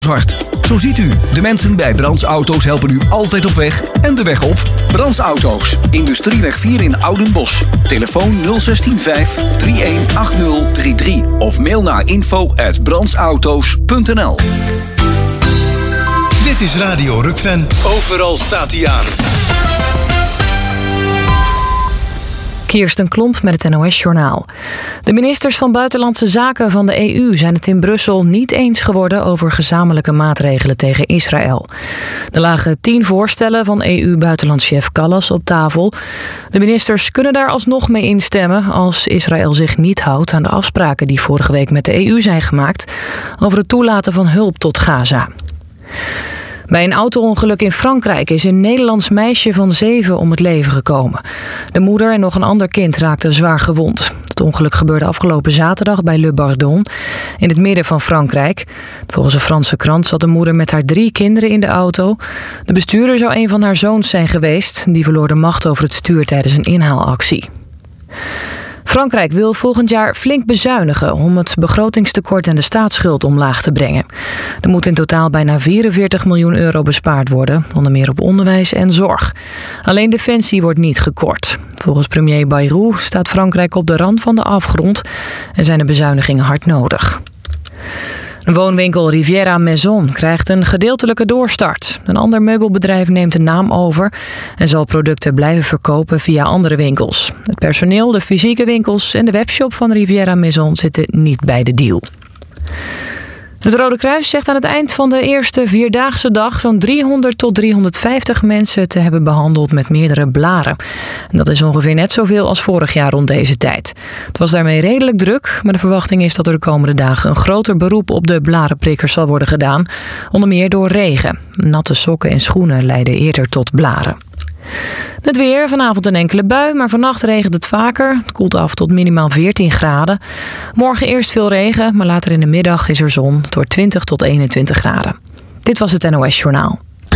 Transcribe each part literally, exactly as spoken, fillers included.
hart. Zo ziet u, de mensen bij Brands Auto's helpen u altijd op weg en de weg op. Brands Auto's, Industrieweg vier in Oudenbosch. Telefoon nul een zes vijf drie een acht nul drie drie of mail naar info at brandsauto's punt n l. Dit is Radio Rukven. Overal staat hij aan. Kirsten Klomp met het N O S-journaal. De ministers van Buitenlandse Zaken van de E U zijn het in Brussel niet eens geworden over gezamenlijke maatregelen tegen Israël. Er lagen tien voorstellen van E U-buitenlandschef Kallas op tafel. De ministers kunnen daar alsnog mee instemmen als Israël zich niet houdt aan de afspraken die vorige week met de E U zijn gemaakt over het toelaten van hulp tot Gaza. Bij een auto-ongeluk in Frankrijk is een Nederlands meisje van zeven om het leven gekomen. De moeder en nog een ander kind raakten zwaar gewond. Het ongeluk gebeurde afgelopen zaterdag bij Le Bardon, in het midden van Frankrijk. Volgens een Franse krant zat de moeder met haar drie kinderen in de auto. De bestuurder zou een van haar zoons zijn geweest. Die verloor de macht over het stuur tijdens een inhaalactie. Frankrijk wil volgend jaar flink bezuinigen om het begrotingstekort en de staatsschuld omlaag te brengen. Er moet in totaal bijna vierenveertig miljoen euro bespaard worden, onder meer op onderwijs en zorg. Alleen defensie wordt niet gekort. Volgens premier Bayrou staat Frankrijk op de rand van de afgrond en zijn de bezuinigingen hard nodig. Een woonwinkel Riviera Maison krijgt een gedeeltelijke doorstart. Een ander meubelbedrijf neemt de naam over en zal producten blijven verkopen via andere winkels. Het personeel, de fysieke winkels en de webshop van Riviera Maison zitten niet bij de deal. Het Rode Kruis zegt aan het eind van de eerste vierdaagse dag zo'n driehonderd tot driehonderdvijftig mensen te hebben behandeld met meerdere blaren. En dat is ongeveer net zoveel als vorig jaar rond deze tijd. Het was daarmee redelijk druk, maar de verwachting is dat er de komende dagen een groter beroep op de blarenprikkers zal worden gedaan. Onder meer door regen. Natte sokken en schoenen leiden eerder tot blaren. Het weer, vanavond een enkele bui, maar vannacht regent het vaker. Het koelt af tot minimaal veertien graden. Morgen eerst veel regen, maar later in de middag is er zon. Het wordt twintig tot eenentwintig graden. Dit was het N O S-journaal.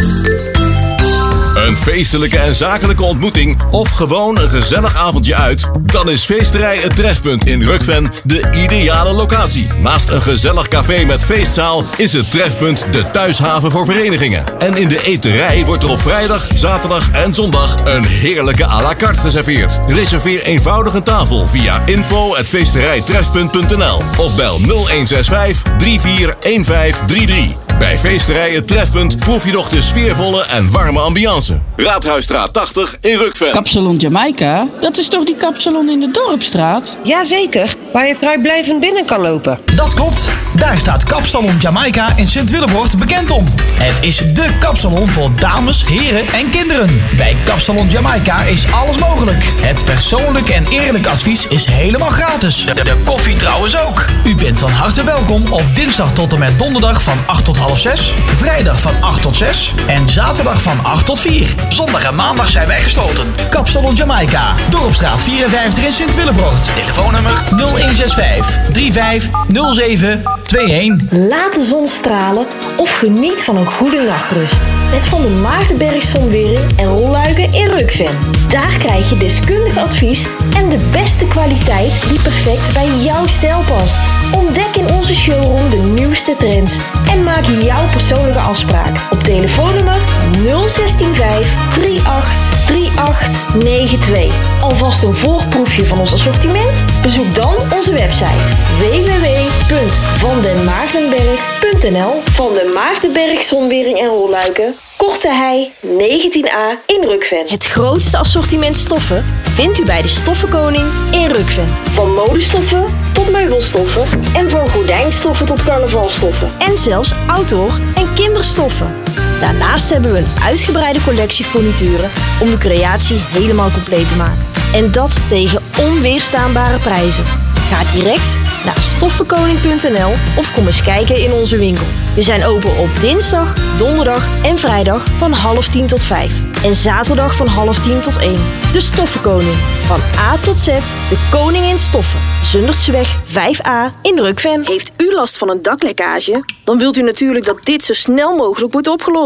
Een feestelijke en zakelijke ontmoeting of gewoon een gezellig avondje uit? Dan is Feesterij Het Trefpunt in Rukven de ideale locatie. Naast een gezellig café met feestzaal is het Trefpunt de thuishaven voor verenigingen. En in de eterij wordt er op vrijdag, zaterdag en zondag een heerlijke à la carte geserveerd. Reserveer eenvoudig een tafel via info at feesterijtrefpunt punt n l of bel nul een zes vijf drie vier een vijf drie drie. Bij Feesterij Het Trefpunt proef je nog de sfeervolle en warme ambiance. Raadhuisstraat tachtig in Rukven. Kapsalon Jamaica? Dat is toch die kapsalon in de Dorpstraat? Jazeker, waar je vrijblijvend binnen kan lopen. Dat klopt. Daar staat Kapsalon Jamaica in Sint-Willebroort bekend om. Het is dé kapsalon voor dames, heren en kinderen. Bij Kapsalon Jamaica is alles mogelijk. Het persoonlijk en eerlijk advies is helemaal gratis. De, de koffie trouwens ook. U bent van harte welkom op dinsdag tot en met donderdag van acht tot half zes, vrijdag van acht tot zes en zaterdag van acht tot vier. Zondag en maandag zijn wij gesloten. Kapsalon Jamaica, Dorpstraat vierenvijftig in Sint-Willebroort. Telefoonnummer nul een zes vijf drie vijf nul zeven twee een. Laat de zon stralen of geniet van een goede nachtrust. Met Van der Maagdenberg Zonwering en Rolluiken in Rukven. Daar krijg je deskundig advies en de beste kwaliteit die perfect bij jouw stijl past. Ontdek in onze showroom de nieuwste trends en maak jouw persoonlijke afspraak op telefoonnummer nul een zes vijf drie acht drie acht negen twee. Alvast een voorproefje van ons assortiment? Bezoek dan onze website w w w punt van den maagdenberg punt n l. Van den Maagdenberg Zonwering en Rolluiken, Korte Hei negentien a in Rukven. Het grootste assortiment stoffen vindt u bij de Stoffenkoning in Rukven. Van modestoffen tot meubelstoffen en van gordijnstoffen tot carnavalstoffen. En zelfs outdoor en kinderstoffen. Daarnaast hebben we een uitgebreide collectie furnituren om de creatie helemaal compleet te maken. En dat tegen onweerstaanbare prijzen. Ga direct naar stoffenkoning punt n l of kom eens kijken in onze winkel. We zijn open op dinsdag, donderdag en vrijdag van half tien tot vijf. En zaterdag van half tien tot één. De Stoffenkoning. Van A tot Z, de koning in stoffen. Zundertseweg vijf a in Rukven. Heeft u last van een daklekkage? Dan wilt u natuurlijk dat dit zo snel mogelijk wordt opgelost.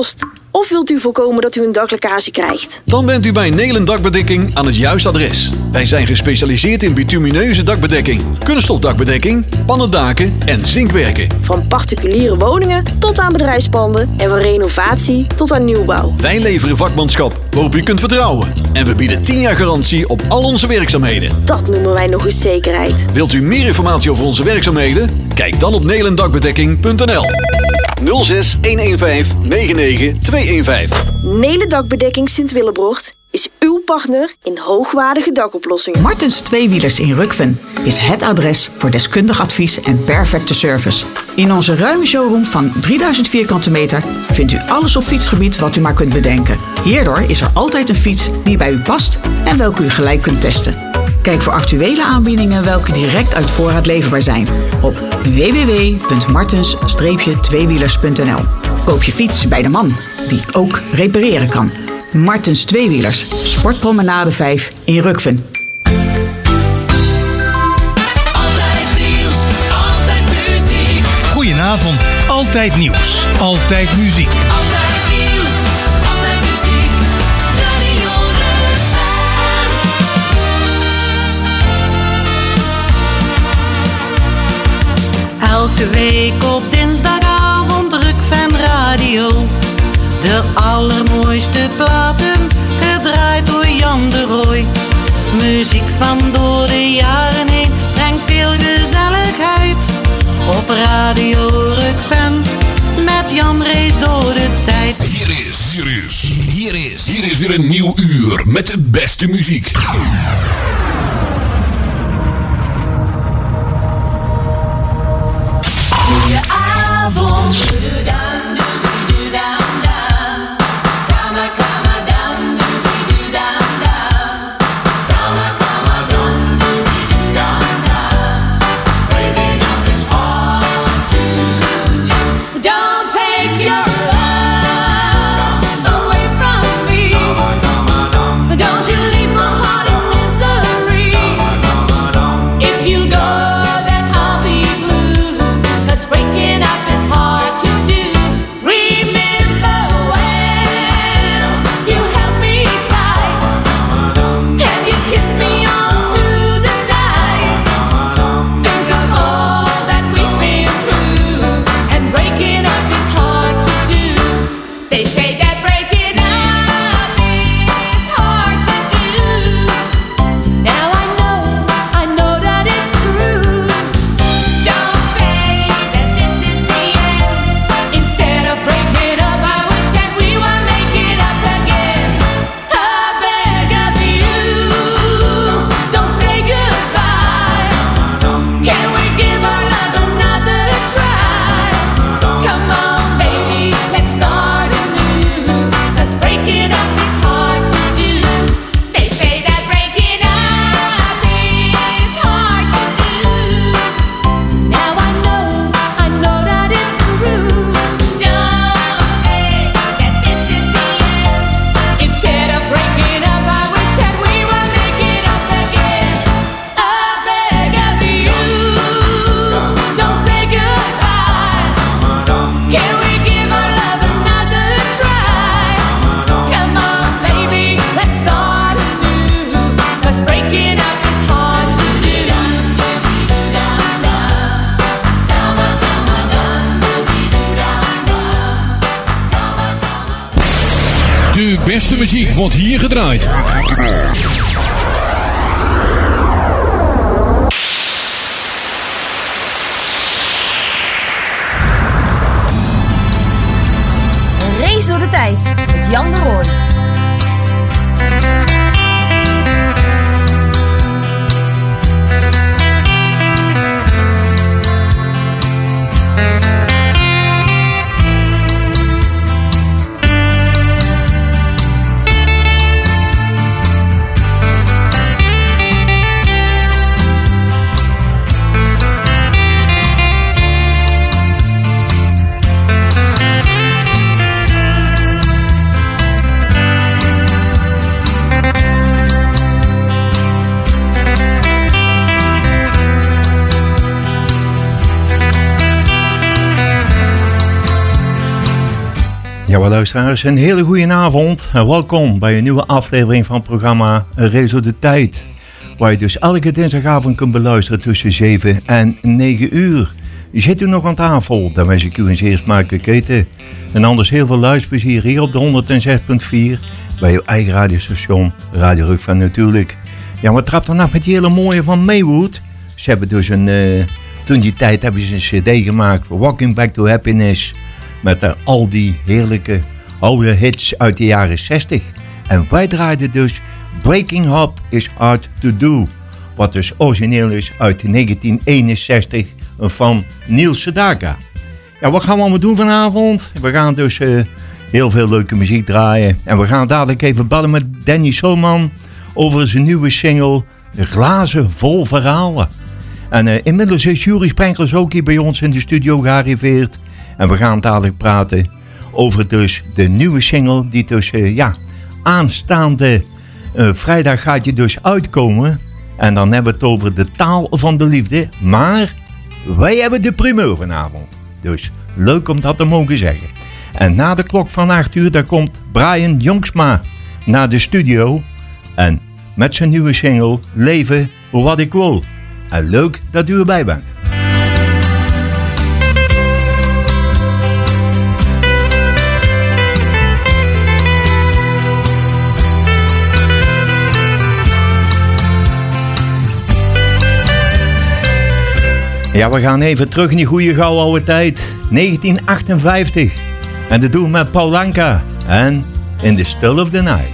Of wilt u voorkomen dat u een daklekkage krijgt? Dan bent u bij Nelen Dakbedekking aan het juiste adres. Wij zijn gespecialiseerd in bitumineuze dakbedekking, kunststofdakbedekking, pannendaken en zinkwerken. Van particuliere woningen tot aan bedrijfspanden en van renovatie tot aan nieuwbouw. Wij leveren vakmanschap waarop u kunt vertrouwen. En we bieden tien jaar garantie op al onze werkzaamheden. Dat noemen wij nog eens zekerheid. Wilt u meer informatie over onze werkzaamheden? Kijk dan op nelendakbedekking punt n l. nul zes een een vijf negen negen twee een vijf. Nelen Dakbedekking Sint-Willebrocht is uw partner in hoogwaardige dakoplossingen. Martens Tweewielers in Rukven is het adres voor deskundig advies en perfecte service. In onze ruime showroom van drieduizend vierkante meter vindt u alles op fietsgebied wat u maar kunt bedenken. Hierdoor is er altijd een fiets die bij u past en welke u gelijk kunt testen. Kijk voor actuele aanbiedingen welke direct uit voorraad leverbaar zijn op w w w punt martens tweewielers punt n l. Koop je fiets bij de man die ook repareren kan. Martens Tweewielers, Sportpromenade vijf in Rukven. Altijd nieuws, altijd muziek. Goedenavond, altijd nieuws, altijd muziek. Altijd nieuws, altijd muziek. Radio Rukven. Elke week op dinsdagavond Rukven Radio. De allermooiste platen, gedraaid door Jan de Rooij. Muziek van door de jaren heen, brengt veel gezelligheid. Op Radio Rukven, met Jan reis door de tijd. Hier is, hier is, hier is, hier is weer een nieuw uur met de beste muziek. Goedenavond. De beste muziek wordt hier gedraaid. Een race door de tijd met Jan de Rooij. Ja, wel luisteraars, een hele goede avond en welkom bij een nieuwe aflevering van het programma Rezo de Tijd. Waar je dus elke dinsdagavond kunt beluisteren tussen zeven en negen uur. Zit u nog aan tafel, dan wens ik u een zeer smakelijke eten. En anders heel veel luisterplezier hier op de honderdzes komma vier bij uw eigen radiostation, Radio Rukven natuurlijk. Ja, we trappen dan af met die hele mooie van Maywood. Ze hebben dus een, uh, toen die tijd hebben ze een cd gemaakt, Walking Back to Happiness. Met uh, al die heerlijke oude hits uit de jaren zestig. En wij draaiden dus Breaking Up is Hard to Do. Wat dus origineel is uit negentien eenenzestig van Neil Sedaka. Ja, wat gaan we allemaal doen vanavond? We gaan dus uh, heel veel leuke muziek draaien. En we gaan dadelijk even bellen met Danny Solman over zijn nieuwe single De Glazen Vol Verhalen. En uh, inmiddels is Jurie Sprenkels ook hier bij ons in de studio gearriveerd. En we gaan dadelijk praten over dus de nieuwe single die dus, uh, ja, aanstaande uh, vrijdag gaat je dus uitkomen. En dan hebben we het over de taal van de liefde. Maar wij hebben de primeur vanavond. Dus leuk om dat te mogen zeggen. En na de klok van acht uur, daar komt Brian Jongsma naar de studio. En met zijn nieuwe single Leven wat ik wil. En leuk dat u erbij bent. Ja, we gaan even terug in die goede gouden oude tijd. negentien achtenvijftig. En dat doen we met Paul Anka. En In the Still of the Night.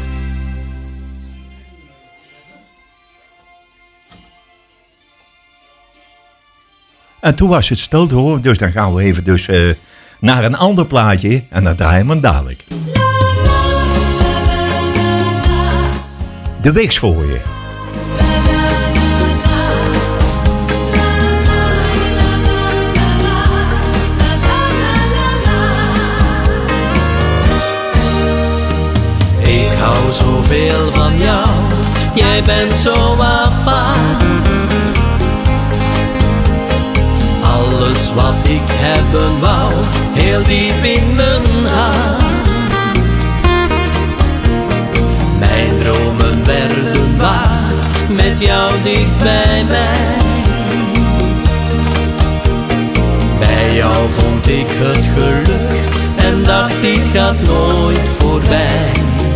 En toen was het stil hoor. Dus dan gaan we even dus, uh, naar een ander plaatje. En dan draaien we hem dadelijk. De Weeks voor je. Zoveel van jou, jij bent zo apart. Alles wat ik hebben wou, heel diep in mijn hart. Mijn dromen werden waar, met jou dicht bij mij. Bij jou vond ik het geluk, en dacht dit gaat nooit voorbij.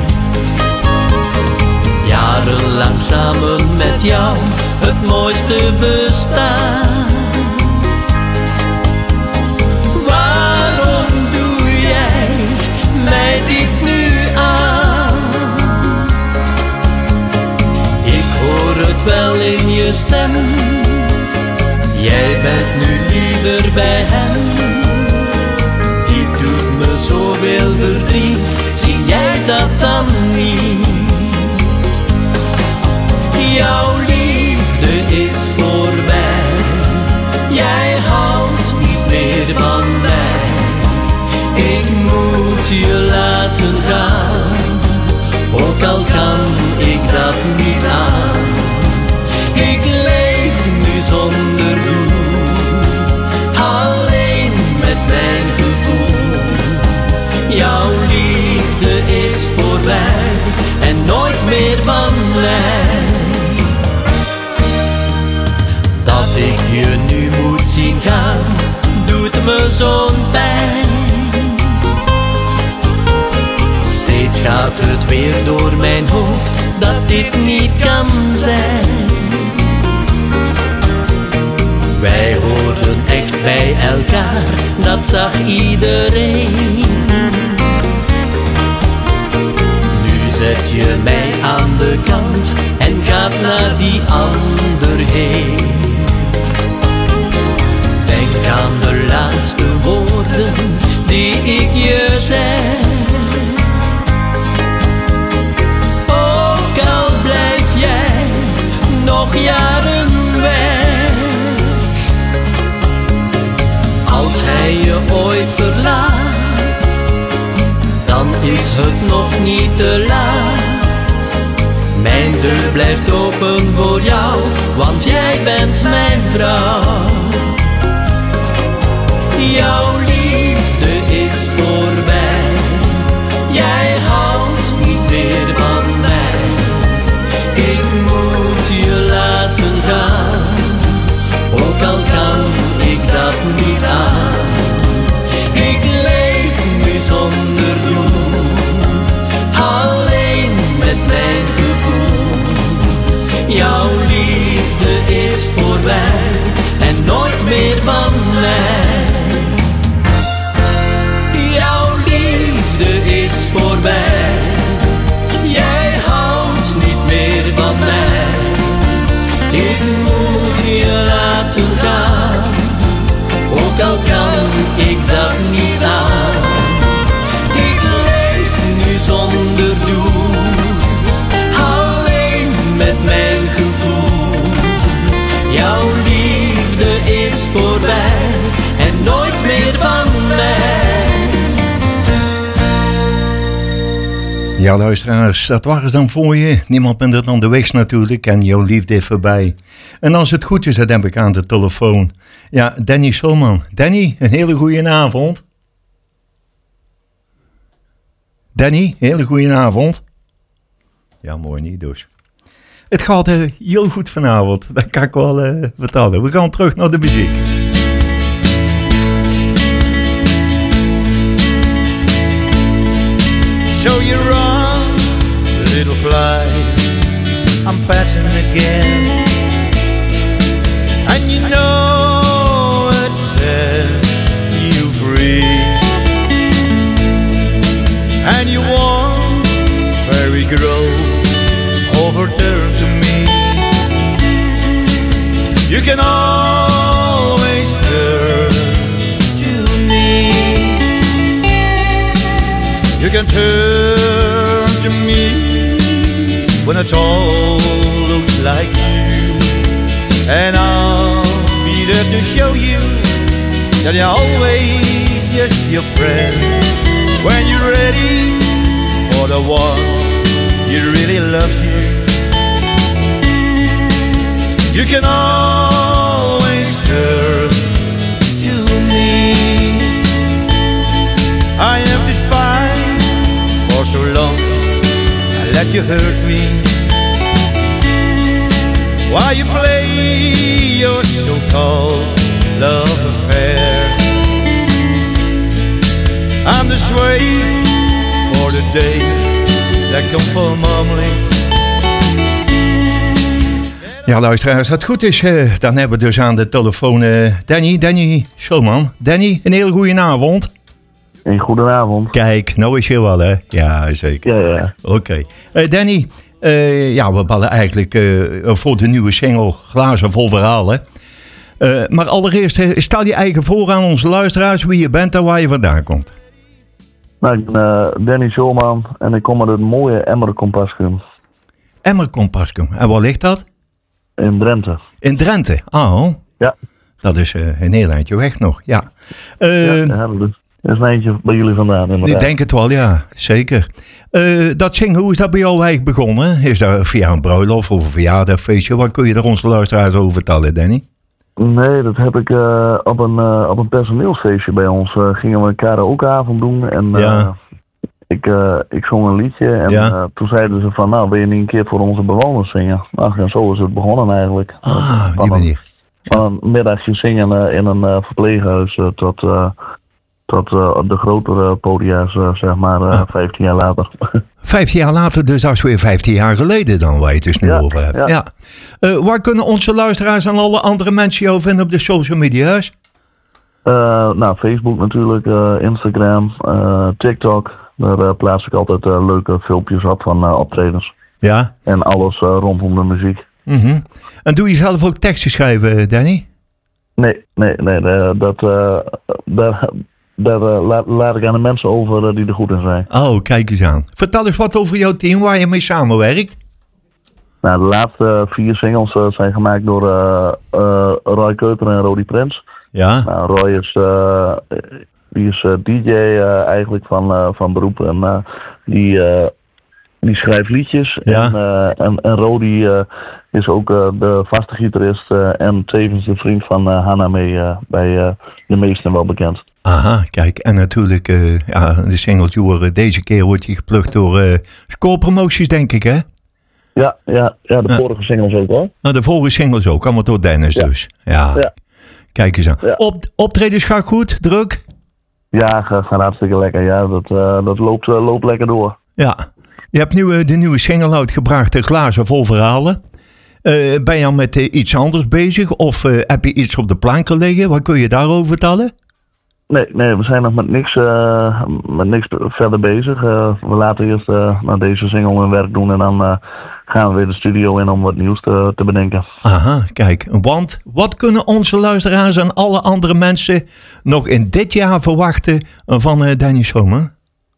Jarenlang samen met jou, het mooiste bestaan. Waarom doe jij mij dit nu aan? Ik hoor het wel in je stem, jij bent nu liever bij hem. Die doet me zoveel verdriet, zie jij dat dan niet? Jouw liefde is voorbij, jij houdt niet meer van mij. Ik moet je laten gaan, ook al kan ik dat niet aan. Ik leef nu zonder doel, alleen met mijn gevoel. Jouw liefde is voorbij, en nooit meer van mij. Dat ik je nu moet zien gaan, doet me zo'n pijn. Steeds gaat het weer door mijn hoofd, dat dit niet kan zijn. Wij hoorden echt bij elkaar, dat zag iedereen. Nu zet je mij aan de kant, en gaat naar die ander heen. Denk aan de laatste woorden die ik je zei. Ook al blijf jij nog jaren weg. Als hij je ooit verlaat, dan is het nog niet te laat. Mijn deur blijft open voor jou, want jij bent mijn vrouw. Jouw liefde is voorbij, Ja, luisteraars, dat waren ze dan voor je. Niemand minder dan de Wigs natuurlijk en jouw liefde is voorbij. En als het goed is, dan heb ik aan de telefoon. Ja, Danny Solman. Danny, een hele goede avond. Danny, hele goede avond. Ja, mooi niet dus. Het gaat uh, heel goed vanavond, dat kan ik wel uh, vertellen. We gaan terug naar de muziek. So you run, little fly, I'm passing again. And you know it says you free. And you want fairy girl overturn to me. You can always turn to me. You can turn to me when it all looks like you. And I'll be there to show you that you're always just your friend. When you're ready for the one who really loves you, you can always turn to me. I have to spy for so long, I let you hurt me. While you play your so-called love affair, I'm the slave for the day that come for mommy. Ja, luisteraars, als het goed is, uh, dan hebben we dus aan de telefoon uh, Danny, Danny Solman. Danny, een hele goede avond. Een goede avond. Kijk, nou is je wel, hè? Ja, zeker. Ja, ja. Oké. Okay. Uh, Danny, uh, ja, we ballen eigenlijk uh, voor de nieuwe single Glazen vol verhalen. Uh, maar allereerst, uh, stel je eigen voor aan onze luisteraars wie je bent en waar je vandaan komt. Nou, ik ben uh, Danny Solman en ik kom uit het mooie Emmer-Compascum. Emmer-Compascum. En waar ligt dat? In Drenthe. In Drenthe? Oh. Ja. Dat is uh, een heel eindje weg nog, ja. Uh, ja, dat is een eindje bij jullie vandaan. Inderdaad. Ik denk het wel, ja. Zeker. Uh, dat zingen, hoe is dat bij jou eigenlijk begonnen? Is dat via een bruiloft of een verjaardagfeestje? Wat kun je er onze luisteraars over vertellen, Danny? Nee, dat heb ik uh, op, een, uh, op een personeelsfeestje bij ons. Uh, gingen we een karaokeavond doen en uh, ja. ik, uh, ik zong een liedje. En ja. uh, toen zeiden ze van, nou, wil je niet een keer voor onze bewoners zingen? Nou, en zo is het begonnen eigenlijk. Ah, die manier. Van een middagje zingen uh, in een uh, verpleeghuis uh, tot, uh, tot uh, de grotere podia's, uh, zeg maar, uh, ah. vijftien jaar later. vijftien jaar later, dus dat is weer vijftien jaar geleden dan, waar je het dus nu ja, over hebt. Ja. Ja. Uh, waar kunnen onze luisteraars en alle andere mensen jou vinden op de social media's? Uh, nou, Facebook natuurlijk, uh, Instagram, uh, TikTok. Daar uh, plaats ik altijd uh, leuke filmpjes op van uh, optredens. Ja. En alles uh, rondom de muziek. Mm-hmm. En doe je zelf ook teksten schrijven, Danny? Nee, nee, nee. Uh, dat, uh, daar daar uh, laat, laat ik aan de mensen over uh, die er goed in zijn. Oh, kijk eens aan. Vertel eens wat over jouw team, waar je mee samenwerkt. Nou, de laatste vier singles uh, zijn gemaakt door uh, uh, Roy Keuter en Rody Prins. Ja. Nou, Roy is, uh, die is uh, D J uh, eigenlijk van, uh, van beroep en uh, die, uh, die schrijft liedjes. Ja. En, uh, en, en Rody uh, is ook uh, de vaste gitarist uh, en tevens de vriend van uh, Hanna mee uh, bij uh, de meesten wel bekend. Aha, kijk, en natuurlijk, uh, ja, de singeltje worden deze keer wordt hij geplukt door uh, Score Promotions, denk ik, hè? Ja, ja, ja de ja. vorige singles ook hoor. Nou, de vorige singles ook, allemaal door Dennis ja. dus. Ja. ja, kijk eens aan. Ja. Op, optredens gaat goed, druk? Ja, gaat ga hartstikke lekker, ja, dat, uh, dat loopt, uh, loopt lekker door. Ja, je hebt nu uh, de nieuwe single uitgebracht, de Glazen vol verhalen. Uh, ben je al met uh, iets anders bezig of uh, heb je iets op de planken liggen? Wat kun je daarover vertellen? Nee, nee, we zijn nog met niks, uh, met niks verder bezig. Uh, we laten eerst uh, naar deze single een werk doen en dan uh, gaan we weer de studio in om wat nieuws te, te bedenken. Aha, kijk, want wat kunnen onze luisteraars en alle andere mensen nog in dit jaar verwachten van uh, Danny Solman?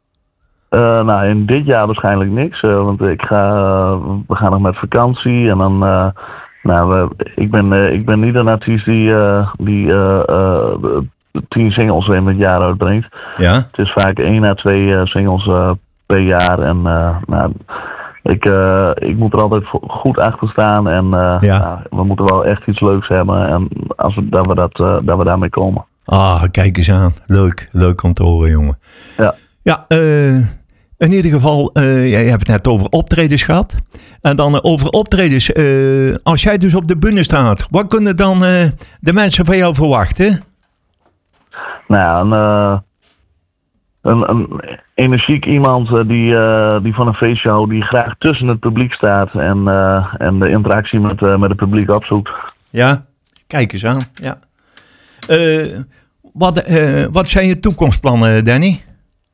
Uh, nou, in dit jaar waarschijnlijk niks, uh, want ik ga, uh, we gaan nog met vakantie en dan... Uh, nou, we, ik, ben, uh, ik ben niet een artiest die... Uh, die uh, uh, tien singles in het jaar uitbrengt. Ja. Het is vaak één à twee uh, singles uh, per jaar. En uh, nou, ik, uh, ik moet er altijd goed achter staan. En uh, ja. nou, we moeten wel echt iets leuks hebben. En als we, dat, we dat, uh, dat we daarmee komen. Ah, kijk eens aan. Leuk. Leuk om te horen, jongen. Ja. Ja, uh, in ieder geval, uh, je hebt het net over optredens gehad. En dan uh, over optredens. Uh, als jij dus op de bühne staat, wat kunnen dan uh, de mensen van jou verwachten? Nou ja, een, uh, een, een energiek iemand uh, die, uh, die van een feestje houdt, die graag tussen het publiek staat en, uh, en de interactie met, uh, met het publiek opzoekt. Ja, kijk eens aan. Ja. Uh, wat, uh, wat zijn je toekomstplannen, Danny?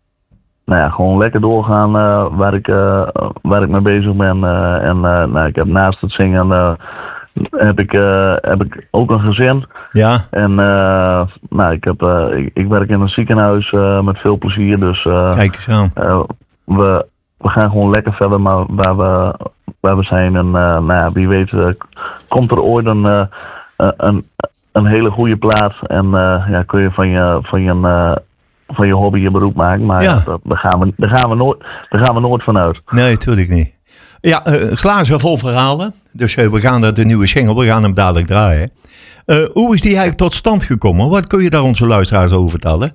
Nou ja, gewoon lekker doorgaan uh, waar, ik, uh, waar ik mee bezig ben. Uh, en uh, nou, ik heb naast het zingen uh, heb, ik, uh, heb ik ook een gezin. Ja. En uh, nou, ik, heb, uh, ik, ik werk in een ziekenhuis uh, met veel plezier. Dus uh, kijk eens aan. Uh, we, we gaan gewoon lekker verder maar waar, we, waar we zijn. En uh, nou ja, wie weet uh, komt er ooit een, uh, een, een hele goede plaat. En uh, ja, kun je van je... Van je uh, van je hobby je beroep maken, maar ja. dat, daar, gaan we, daar, gaan we nooit, daar gaan we nooit vanuit. Nee, natuurlijk niet. Ja, uh, glazen vol verhalen. Dus uh, we gaan naar de nieuwe single, we gaan hem dadelijk draaien. Uh, hoe is die eigenlijk tot stand gekomen? Wat kun je daar onze luisteraars over vertellen?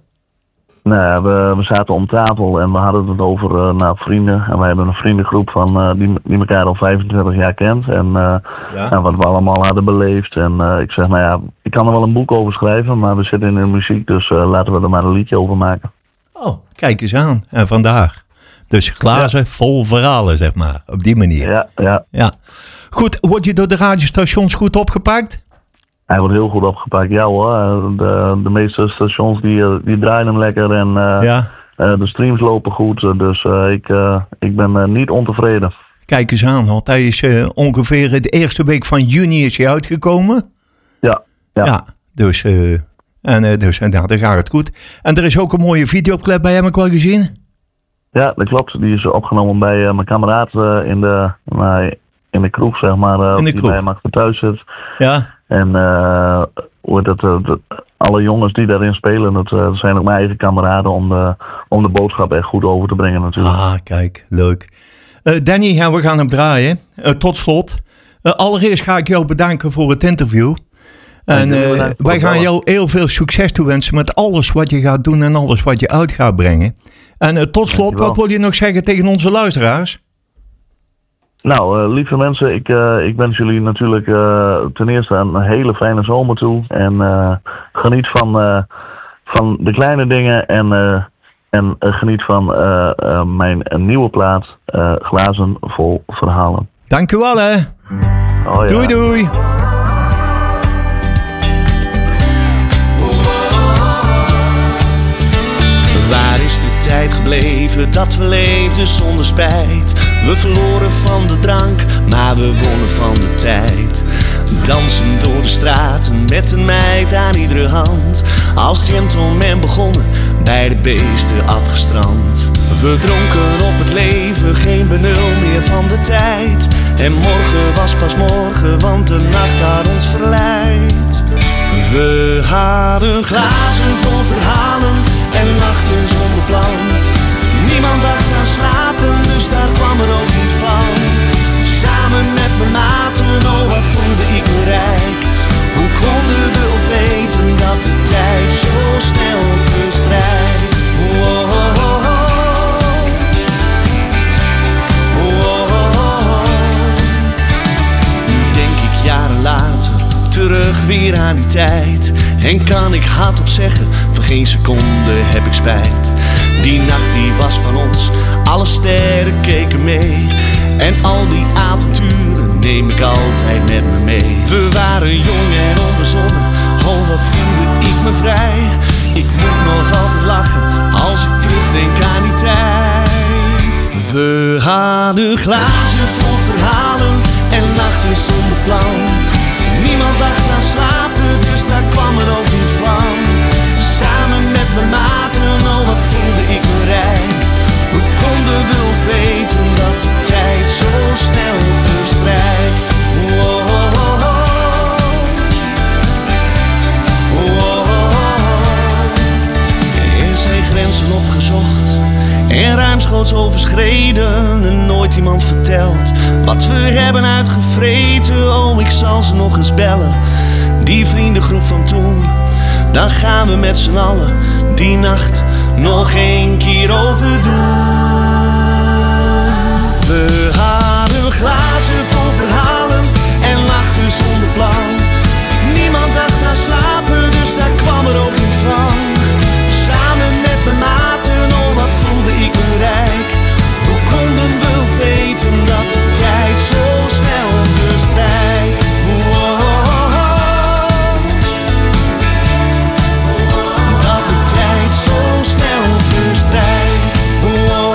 Nou, we, we zaten om tafel en we hadden het over uh, nou, vrienden. En wij hebben een vriendengroep van, uh, die, die elkaar al vijfentwintig jaar kent. En uh, ja. nou, wat we allemaal hadden beleefd. En uh, ik zeg, nou ja, ik kan er wel een boek over schrijven, maar we zitten in de muziek, dus uh, laten we er maar een liedje over maken. Oh, kijk eens aan. En vandaar. Dus glazen ja. vol verhalen, zeg maar. Op die manier. Ja, ja. ja. Goed, word je door de radiostations goed opgepakt? Hij wordt heel goed opgepakt, ja hoor. De, de meeste stations die, die draaien hem lekker en uh, ja. uh, de streams lopen goed. Dus uh, ik, uh, ik ben uh, niet ontevreden. Kijk eens aan, want hij is uh, ongeveer de eerste week van juni is hij uitgekomen. Ja. Ja, ja dus, uh, en, uh, dus en, nou, dan gaat het goed. En er is ook een mooie videoclip bij hem, heb ik wel gezien. Ja, dat klopt. Die is opgenomen bij uh, mijn kameraad uh, in, de, uh, in de kroeg, zeg maar. Uh, in de kroeg. Die bij hem achter thuis zit. Ja. En uh, hoe dat, uh, dat, alle jongens die daarin spelen, dat, uh, dat zijn ook mijn eigen kameraden om de, om de boodschap echt goed over te brengen natuurlijk. Ah, kijk, leuk. Uh, Danny, ja, we gaan hem draaien. Uh, tot slot. Uh, allereerst ga ik jou bedanken voor het interview. En uh, wij gaan jou heel veel succes toewensen met alles wat je gaat doen en alles wat je uit gaat brengen. En uh, tot slot, wat wil je nog zeggen tegen onze luisteraars? Nou, uh, lieve mensen, ik, uh, ik wens jullie natuurlijk uh, ten eerste een hele fijne zomer toe. En uh, geniet van, uh, van de kleine dingen en, uh, en uh, geniet van uh, uh, mijn uh, nieuwe plaat, uh, Glazen vol verhalen. Dank u wel, hè. Oh, ja. Doei, doei. Waar is de tijd gebleven dat we leefden zonder spijt? We verloren van de drank, maar we wonnen van de tijd. Dansen door de straten met een meid aan iedere hand. Als gentleman begonnen, bij de beesten afgestrand. We dronken op het leven, geen benul meer van de tijd. En morgen was pas morgen, want de nacht had ons verleid. We hadden glazen vol verhalen en nachten zonder plan. Niemand dacht aan slapen, dus daar kwam er ook niet van. Samen met mijn maten, oh wat voelde ik me rijk. Hoe konden we ook weten dat de tijd zo snel verstrijkt? Oh, oh, oh, oh. Oh, oh, oh. Nu denk ik jaren later terug weer aan die tijd. En kan ik hardop zeggen, voor geen seconde heb ik spijt. Die nacht die was van ons, alle sterren keken mee. En al die avonturen neem ik altijd met me mee. We waren jong en onbezonnen, oh wat voelde ik me vrij. Ik moet nog altijd lachen, als ik terugdenk aan die tijd. We hadden glazen vol verhalen en nachten zonder plan. Niemand dacht aan slapen, dus daar kwam er ook niet van. Samen met mijn maten, oh wat voelde ik me rijk. Hoe konden we ook weten dat de tijd zo snel verstrijkt? Oh, oh, oh, oh. Oh, oh, oh. Er zijn grenzen opgezocht En ruimschoots overschreden en nooit iemand vertelt wat we hebben uitgevreten. Oh, ik zal ze nog eens bellen, die vriendengroep van toen. Dan gaan we met z'n allen die nacht nog één keer overdoen. We hadden glazen vol verhalen en lachten zonder plan. Niemand dacht aan slapen, dus daar kwam er ook niet van. Samen met mijn maten, oh wat voelde ik me rijk. Hoe konden we ook weten dat de tijd zo snel verstrijkt? Wow. Dat de tijd zo snel verstrijkt. Wow.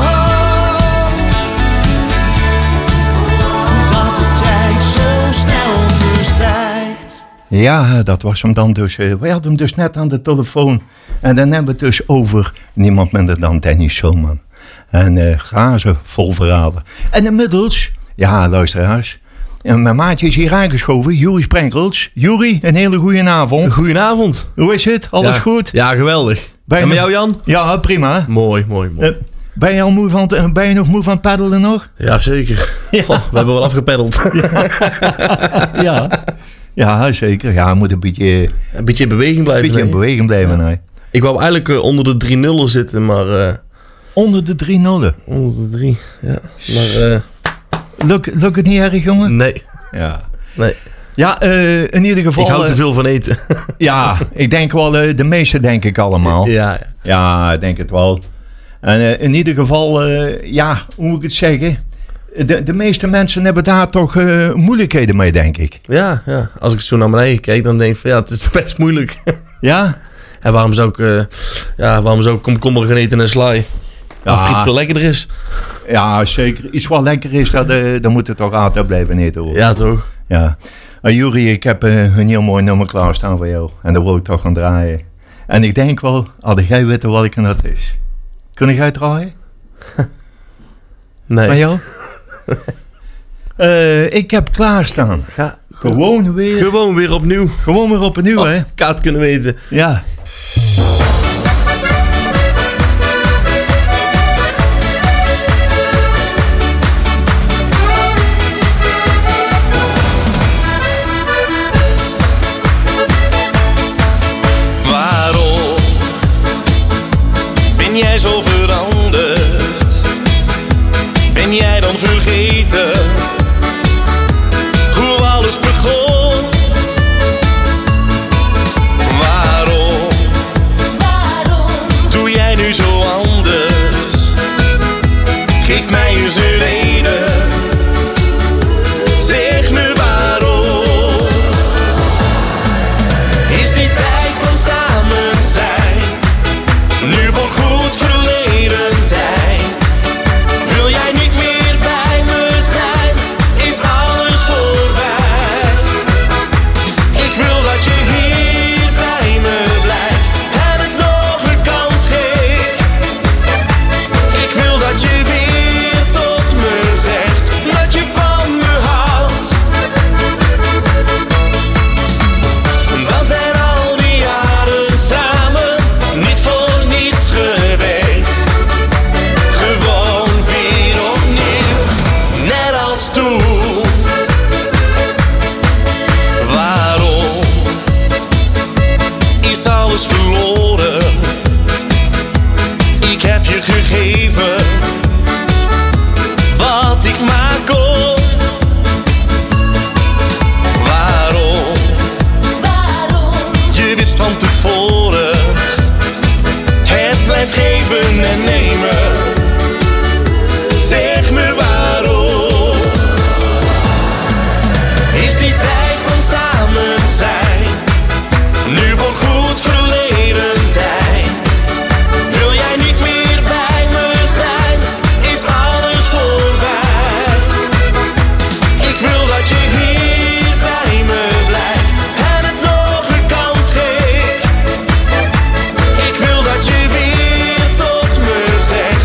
Dat de tijd zo snel verstrijkt. Ja, dat was hem dan dus. Uh, we hadden hem dus net aan de telefoon. En dan hebben we het dus over niemand minder dan Danny Schuurman. En uh, glazen vol verhalen. En inmiddels, ja luisteraars, en mijn maatje is hier aangeschoven, Juri Sprenkels. Juri, een hele goede avond. Goedenavond. Hoe is het? Alles ja, goed? Ja, geweldig. Ben en met jou, Jan? Ja, prima. Mooi, mooi, mooi. Uh, ben je al moe van het, ben je nog moe van het paddelen nog? Ja, zeker. Ja. Oh, we hebben wel afgepeddeld. Ja. ja. Ja, zeker. Ja, moet een beetje... Een beetje in beweging blijven. Een beetje nee. in beweging blijven, ja. Nee. Ik wou eigenlijk uh, onder de drie nullen zitten, maar... Uh, onder de drie nullen? Onder de drie, ja. Maar... Uh, Lukt luk het niet erg, jongen? Nee. Ja. Nee. Ja, uh, in ieder geval... Ik hou te veel van eten. Ja, ik denk wel, uh, de meeste denk ik allemaal. Ja, ja. Ja, ik denk het wel. En uh, in ieder geval, uh, ja, hoe moet ik het zeggen... De, de meeste mensen hebben daar toch uh, moeilijkheden mee, denk ik. Ja, ja, als ik zo naar mijn eigen kijk, dan denk ik van ja, het is best moeilijk. Ja? En waarom zou ik, uh, ja, waarom zou ik komkommer gaan eten en sla? Ja. Als friet veel lekkerder is. Ja, zeker. Iets wat lekker is, dat, uh, dan moet het toch altijd blijven eten, hoor. Ja, toch? Ja. Uh, Juri, ik heb uh, een heel mooi nummer klaarstaan voor jou. En dat wil ik toch gaan draaien. En ik denk wel, had jij weten wat ik en dat is. Kun jij draaien? Nee. Van jou? uh, ik heb klaarstaan. Ga, gewoon weer. Gewoon weer opnieuw. Gewoon weer opnieuw, hè? Kaart kunnen weten. Ja. Waarom ben jij zo veranderd? Ben jij dan vergeten hoe alles begon? Waarom, waarom doe jij nu zo anders? Geef mij eens een reden. Zeg me waarom. Is die tijd van samen zijn nu voor goed verleden tijd? Wil jij niet meer bij me zijn? Is alles voorbij? Ik wil dat je hier bij me blijft en het nog een kans geeft. Ik wil dat je weer tot me zegt dat je van me houdt. Dan zijn al die jaren samen niet voor niets geweest. Gewoon weer opnieuw, net als toen. Waarom is alles verloren? Ik heb je gegeven wat ik maar kon. Waarom? Waarom? Je wist van tevoren, het blijft geven en nemen. Zeg me waarom. Is die tijd van samen zijn nu voor goed verleden tijd? Wil jij niet meer bij me zijn? Is alles voorbij? Ik wil dat je hier bij me blijft en het nog een kans geeft. Ik wil dat je weer tot me zegt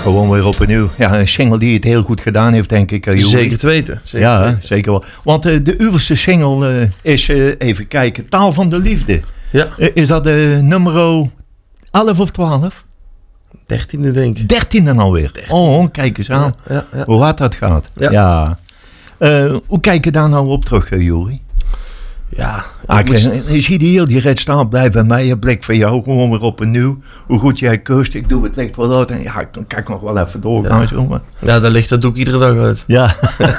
gewoon weer opnieuw. Ja, een single die het heel goed gedaan heeft, denk ik. Uh, zeker te weten. Zeker ja, te weten. zeker wel. Want uh, de uwste single uh, is, uh, even kijken, Taal van de Liefde. Ja. Uh, is dat de uh, nummer elf of twaalf? Dertiende, denk ik. Dertiende alweer. dertiende. Oh, kijk eens aan. Ja, ja, ja. Hoe hard dat gaat. Ja. ja. Uh, hoe kijk je daar nou op terug, uh, Juri? Ja, ah, ik moet... je ziet hier die red staan, blijf bij mij, een blik van jou, gewoon weer opnieuw. Hoe goed jij keust, ik doe het licht wel uit. En ja, ik kan, kan nog wel even doorgaan. Ja, zo, maar. ja dat licht dat doe ik iedere dag uit. Ja.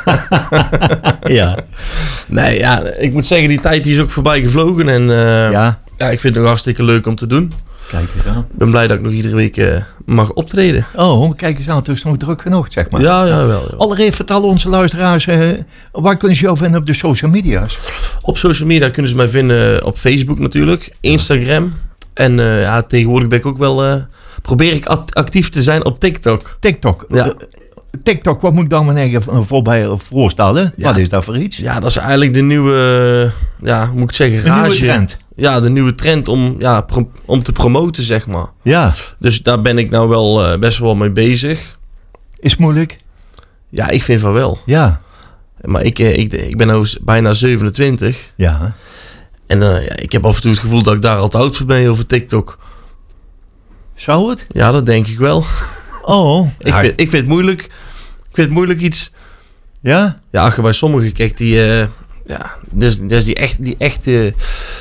ja. Nee, ja, ik moet zeggen, die tijd die is ook voorbij gevlogen. En uh, ja. ja, ik vind het nog hartstikke leuk om te doen. Kijk eens aan. Ik ben blij dat ik nog iedere week uh, mag optreden. Oh, kijk eens aan. Het is nog druk genoeg, zeg maar. Ja, ja, wel. Ja. Allereerst vertellen onze luisteraars, uh, waar kunnen ze jou vinden op de social media's? Op social media kunnen ze mij vinden op Facebook natuurlijk, Instagram. En uh, ja, tegenwoordig ben ik ook wel, uh, probeer ik actief te zijn op TikTok. TikTok? Ja. Uh, TikTok, wat moet ik dan maar even voorbij voorstellen? Ja. Wat is dat voor iets? Ja, dat is eigenlijk de nieuwe, ja, hoe moet ik zeggen, rage. De nieuwe trend. Ja, de nieuwe trend om, ja, pro- om te promoten, zeg maar. Ja. Dus daar ben ik nou wel uh, best wel mee bezig. Is het moeilijk? Ja, ik vind van wel. Ja. Maar ik, ik, ik ben nu bijna zevenentwintig. Ja. En uh, ja, ik heb af en toe het gevoel dat ik daar al te oud voor ben over TikTok. Zou het? Ja, dat denk ik wel. Oh. ik, ja. vind, ik vind het moeilijk. Ik vind het moeilijk iets. Ja? Ja, als je bij sommigen kijkt die... Uh, ja, dus, dus die echt... Die echte,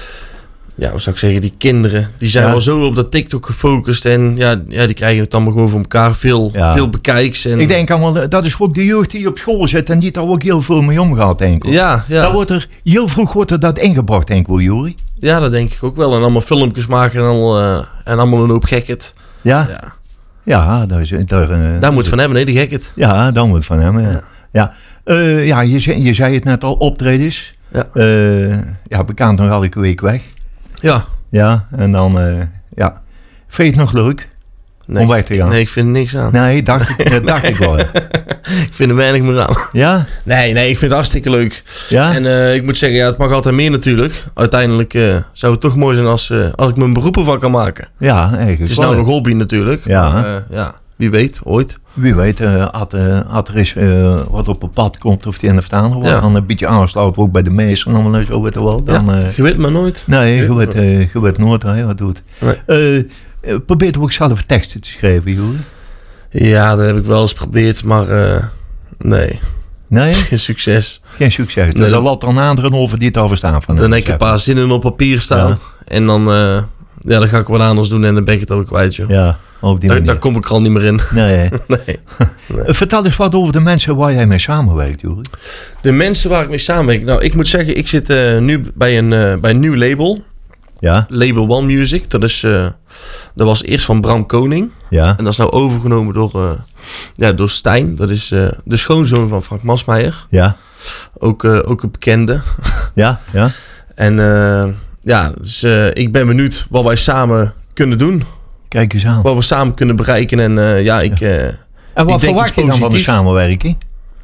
ja, wat zou ik zeggen? Die kinderen. Die zijn ja. wel zo op dat TikTok gefocust. En ja, ja die krijgen het allemaal gewoon voor elkaar. Veel, ja. veel bekijks. En... Ik denk allemaal, dat is ook de jeugd die op school zit. En die daar ook heel veel mee omgaat, denk ik. Ja, ja. Dan wordt er, heel vroeg wordt er dat ingebracht, denk ik wel, Juri. Ja, dat denk ik ook wel. En allemaal filmpjes maken en, al, uh, en allemaal een hoop gekket. Ja? Ja. Ja, daar, is, daar, uh, daar moet van hebben, hè, die gekket. Ja, daar moet van hebben. Ja, ja. Uh, ja je, zei, je zei het net al, optredens. Ja, uh, ja bekend nog elke week weg. Ja. Ja, en dan, uh, ja. Vind je het nog leuk nee, om weg te gaan? Nee, ik vind er niks aan. Nee, dacht ik, dat dacht ik wel. Ik vind er weinig meer aan. Ja? Nee, nee, ik vind het hartstikke leuk. Ja? En uh, ik moet zeggen, ja, het mag altijd meer natuurlijk. Uiteindelijk uh, zou het toch mooi zijn als, uh, als ik mijn beroep ervan kan maken. Ja, eigenlijk. Het is nou nog hobby natuurlijk. Ja. Maar, uh, ja, wie weet, ooit. Wie weet, uh, als, uh, als er is uh, wat op het pad komt of die in de vertaler wordt, ja. dan een beetje aansluit ook bij de meester, dan zo weet je wel. Dan, ja, uh, je weet maar nooit. Nee, je, je weet, uh, je weet nooit hoe je dat doet. Nee. Uh, probeer ook zelf teksten te schrijven, Joeri? Ja, dat heb ik wel eens geprobeerd, maar uh, nee. Nee? Geen succes. Geen succes. Dus nee, dan laat er een andere over die het al verstaan van. Dan heb ik een paar zinnen op papier staan. Ja. En dan, uh, ja, dan ga ik wat anders doen en dan ben ik het ook kwijt, joh. Ja, op die daar, daar kom ik er al niet meer in. Nee. nee. nee. Vertel eens wat over de mensen waar jij mee samenwerkt, Joeri. De mensen waar ik mee samenwerk? Nou, ik moet zeggen, ik zit uh, nu bij een, uh, bij een nieuw label. Ja. Label One Music. Dat, is, uh, dat was eerst van Bram Koning. Ja. En dat is nou overgenomen door, uh, ja, door Stijn. Dat is uh, de schoonzoon van Frank Masmeijer. Ja. Ook, uh, ook een bekende. Ja, ja. En uh, ja, dus uh, ik ben benieuwd wat wij samen kunnen doen. Kijk eens aan. Wat we samen kunnen bereiken. En uh, ja, ik... Uh, en wat ik verwacht je dan van de samenwerking?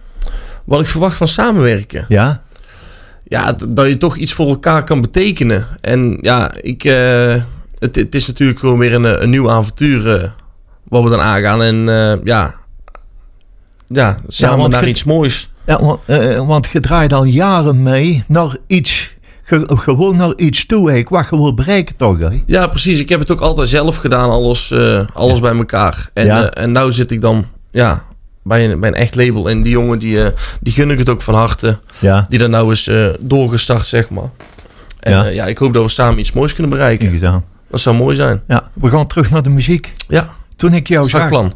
Wat ik verwacht van samenwerken? Ja. Ja, dat je toch iets voor elkaar kan betekenen. En ja, ik, uh, het, het is natuurlijk gewoon weer een, een nieuw avontuur uh, wat we dan aangaan. En uh, ja, ja, samen ja, naar ge- iets moois. Ja, want, uh, want je draait al jaren mee naar iets, ge- gewoon naar iets toe. Hè. Wat je wil bereiken toch? Hè? Ja, precies. Ik heb het ook altijd zelf gedaan, alles, uh, alles ja. bij elkaar. En, ja. uh, en nou zit ik dan... ja. Bij een, bij een echt label. En die jongen, die, uh, die gun ik het ook van harte. Ja. Die dan nou is uh, doorgestart, zeg maar. En ja. Uh, ja, ik hoop dat we samen iets moois kunnen bereiken. Dat zou mooi zijn. Ja, we gaan terug naar de muziek. Ja. Toen ik jou zag... plan.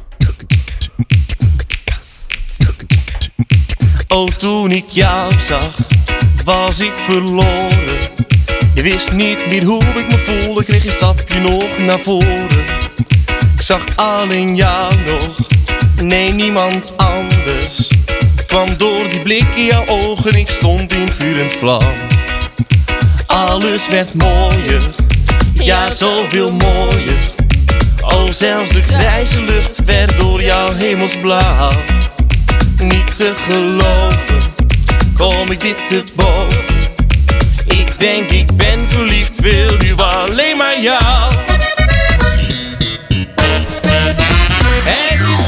Oh, toen ik jou zag, was ik verloren. Je wist niet meer hoe ik me voelde. Kreeg een stapje nog naar voren. Ik zag alleen jou nog. Nee, niemand anders. Het kwam door die blik in jouw ogen. Ik stond in vuur en vlam. Alles werd mooier. Ja, zoveel mooier. Oh, zelfs de grijze lucht werd door jouw hemelsblauw. Niet te geloven, kom ik dit te boven. Ik denk ik ben verliefd, wil nu alleen maar jou. Het is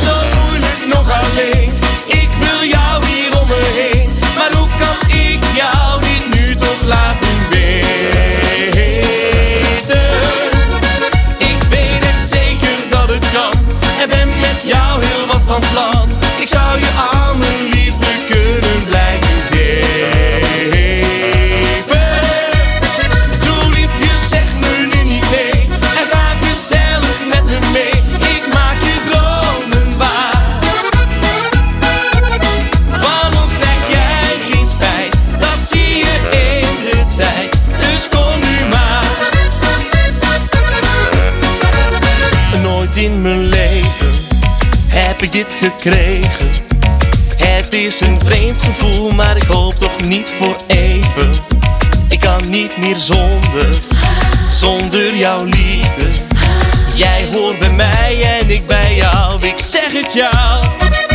dit gekregen. Het is een vreemd gevoel, maar ik hoop toch niet voor even. Ik kan niet meer zonder, zonder jouw liefde. Jij hoort bij mij en ik bij jou, ik zeg het jou.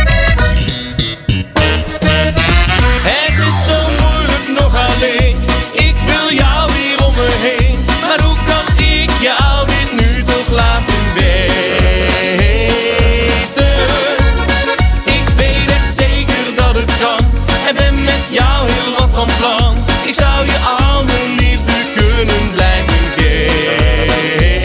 Het is zo moeilijk nog alleen. Ik wil jou weer om me heen. Maar hoe kan ik jou dit nu toch laten weten? Ik weet echt zeker dat het kan. En ben met jou heel wat van plan. Ik zou je al mijn liefde kunnen blijven geven.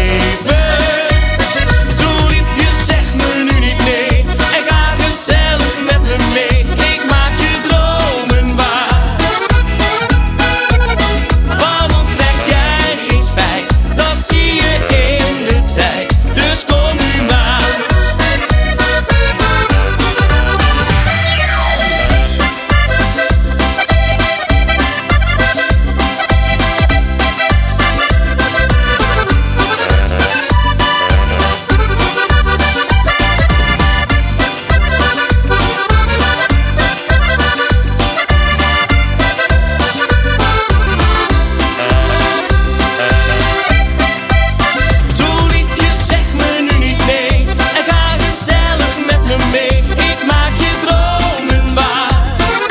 Doe liefje, zeg me nu niet nee. En ga gezellig met me mee. Ik maak je dromen waar. Van ons krijg jij geen spijt. Dat zie je in de tijd. Dus kom nu maar. Doe liefje, zeg me nu niet nee. En ga gezellig met me mee. Ik maak je dromen waar.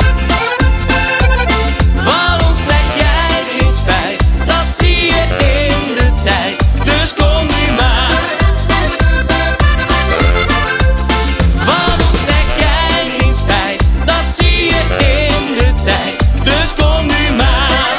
Van ons krijg jij geen spijt. Dat zie je in de tijd. Dus kom nu maar. Van ons krijg jij geen spijt. Dat zie je in de tijd. Dus kom nu maar.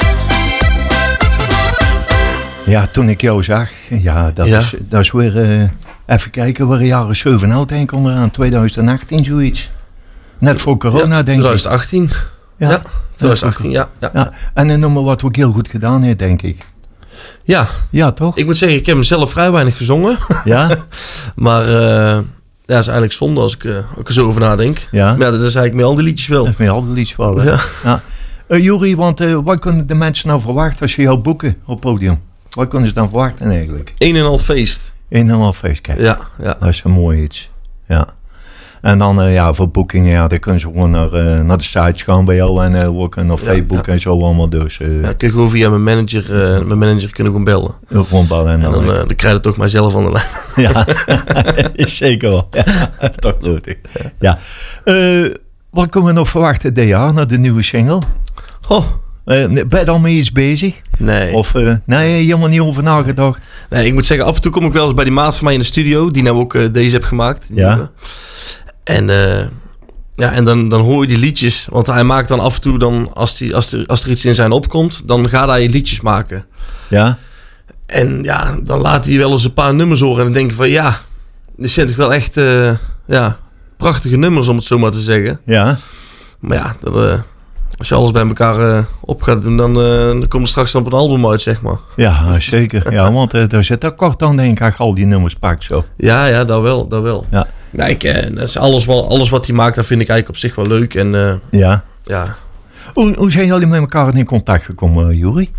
Ja, toen ik jou zag, ja, dat, Ja. Is, dat is weer, eh, even kijken, waar jaren zeven oud denk ik onderaan, twintig achttien zoiets. Net voor corona denk ik. twintig achttien. Ja, Ja, twintig achttien, ja. ja. Ja, en een nummer wat ook heel goed gedaan heeft, denk ik. Ja. Ja, toch? Ik moet zeggen, ik heb hem zelf vrij weinig gezongen. Ja? Maar uh, ja, dat is eigenlijk zonde als ik, uh, als ik er zo over nadenk. Ja. Maar ja, dat is eigenlijk met al die liedjes wel. Dat is met al die liedjes wel, hè? Ja. Ja. Uh, Juri, want uh, wat kunnen de mensen nou verwachten als je jou boeken op het podium? Wat kunnen ze dan verwachten eigenlijk? Een en al feest. Een en al feest, kijk. Ja, ja. Dat is een mooi iets. Ja. En dan uh, ja, voor boekingen, ja, dan kunnen ze gewoon naar, uh, naar de sites gaan bij jou en uh, ook naar Facebook ja. en zo allemaal. Dus, uh, Ja, ik kan gewoon via mijn manager, uh, mijn manager kunnen gewoon bellen. Ook gewoon bellen. En, En dan, dan, uh, dan krijg je toch maar zelf aan de lijn. Ja, zeker wel. Ja, dat is toch nodig. Ja. Uh, wat kunnen we nog verwachten dit jaar naar de nieuwe single? Oh. Uh, ben je al mee iets bezig? Nee. Of uh, nee, helemaal niet over nagedacht? Nee, ik moet zeggen, af en toe kom ik wel eens bij die maat van mij in de studio, die nou ook uh, deze heb gemaakt. Ja. Nieuwe. En, uh, ja, en dan, dan hoor je die liedjes, want hij maakt dan af en toe, dan, als, die, als, er, als er iets in zijn opkomt, dan gaat hij liedjes maken. Ja. En ja, dan laat hij wel eens een paar nummers horen en dan denk ik van ja, dit zijn toch wel echt uh, ja, prachtige nummers om het zo maar te zeggen. Ja. Maar ja, dat, uh, als je alles bij elkaar uh, op gaat doen, dan, uh, dan komt er straks op een album uit, zeg maar. Ja, zeker. Ja, want uh, daar zit er kort aan, denk ik, als je al die nummers pakt zo. Ja, ja, dat wel, dat wel. Ja. Ja, ik, uh, dat is alles, wel, alles wat hij maakt, dat vind ik eigenlijk op zich wel leuk. En, uh, ja. ja. Hoe, hoe zijn jullie met elkaar in contact gekomen, uh, Juri?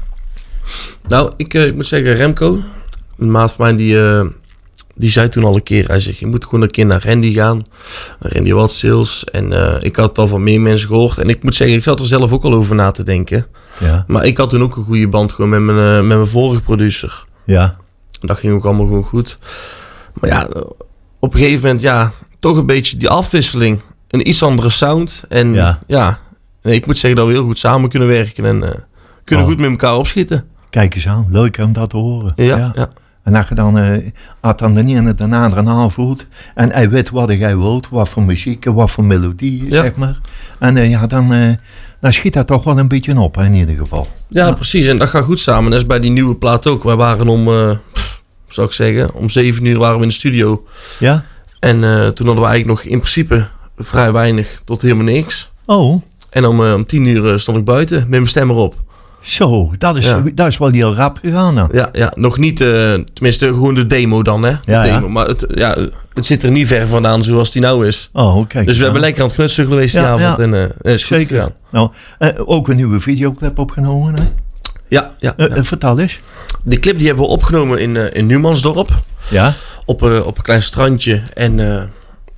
Nou, ik, uh, ik moet zeggen, Remco, een maat van mij, die, uh, die zei toen al een keer, hij zegt, je moet gewoon een keer naar Randy gaan, naar Randy Wadsils. En uh, ik had het al van meer mensen gehoord. En ik moet zeggen, ik zat er zelf ook al over na te denken. Ja. Maar ik had toen ook een goede band gewoon met mijn, uh, met mijn vorige producer. Ja. En dat ging ook allemaal gewoon goed. Maar ja, op een gegeven moment, ja, toch een beetje die afwisseling. Een iets andere sound. En ja, ja nee, ik moet zeggen dat we heel goed samen kunnen werken en uh, kunnen oh. goed met elkaar opschieten. Kijk eens aan, leuk om dat te horen. Ja, ja. ja. En als je dan, uh, als dan de ene de andere aanvoelt en hij weet wat jij wilt, wat voor muziek, wat voor melodie, ja. zeg maar. En uh, ja, dan, uh, dan schiet dat toch wel een beetje op, hè, in ieder geval. Ja, ja, precies. En dat gaat goed samen. Dat is bij die nieuwe plaat ook. Wij waren om, uh, pff, zou ik zeggen, om zeven uur waren we in de studio. Ja. En uh, toen hadden we eigenlijk nog in principe vrij weinig tot helemaal niks. Oh. En om, uh, om tien uur uh, stond ik buiten met mijn stem erop. Zo, dat is, ja. dat is wel heel rap gegaan dan. Ja, ja nog niet, uh, tenminste gewoon de demo dan, hè. De ja, demo. Ja. Maar het, ja, het zit er niet ver vandaan zoals die nou is. Oh, kijk. Dus we hebben lekker aan het knutselen geweest die ja, avond ja. en uh, het is Zeker. goed gegaan. Nou, uh, ook een nieuwe videoclip opgenomen, hè? Ja, ja. Uh, ja. Uh, vertel eens. Die clip die hebben we opgenomen in, uh, in Numansdorp. Ja. Op, uh, op een klein strandje. En uh,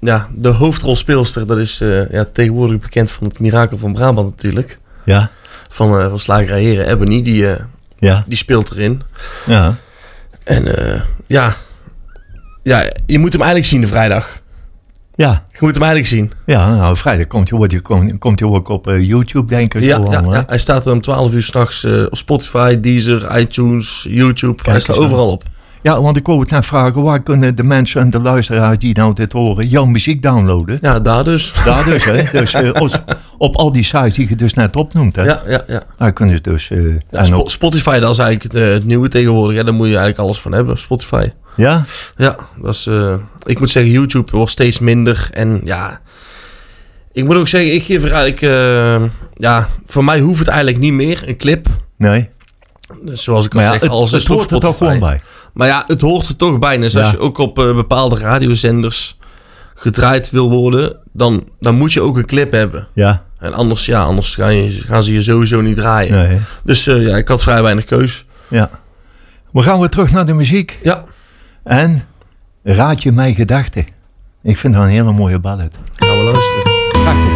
ja, de hoofdrolspeelster, dat is uh, ja, tegenwoordig bekend van het Mirakel van Brabant natuurlijk. Ja. Van, uh, van Slagerij Heren, Ebony, die, uh, ja. die speelt erin. Ja. En uh, ja, ja, je moet hem eigenlijk zien de vrijdag. Ja. Je moet hem eigenlijk zien. Ja, nou vrijdag komt hij wordt, komt, komt hij ook op uh, YouTube, denk ik. Ja, gewoon, ja, ja, hij staat er om twaalf uur s'nachts uh, op Spotify, Deezer, iTunes, YouTube. Kijk, hij staat overal op. Ja, want ik wou het net vragen, waar kunnen de mensen en de luisteraars die nou dit horen, jouw muziek downloaden? Ja, daar dus. Daar dus, hè. Dus uh, op, op al die sites die je dus net opnoemt, hè. Ja, ja, ja. Daar kunnen ze dus... Uh, ja, Sp- Spotify, dat is eigenlijk het, uh, het nieuwe tegenwoordig. Ja, daar moet je eigenlijk alles van hebben, Spotify. Ja? Ja, dat is... Uh, ik moet zeggen, YouTube wordt steeds minder. En ja... Ik moet ook zeggen, ik geef er eigenlijk... Uh, ja, voor mij hoeft het eigenlijk niet meer, een clip. Nee. Dus zoals ik al ja, zeg, het, alles het is hoort er toch gewoon bij. Maar ja, het hoort er toch bij. Dus als ja. je ook op uh, bepaalde radiozenders gedraaid wil worden, dan, dan moet je ook een clip hebben. Ja. En anders, ja, anders gaan, je, gaan ze je sowieso niet draaien. Nee. Dus uh, ja, ik had vrij weinig keus. Ja. We gaan weer terug naar de muziek. Ja. En Raad je mijn gedachten. Ik vind dat een hele mooie ballad. Gaan we luisteren. Prachtig.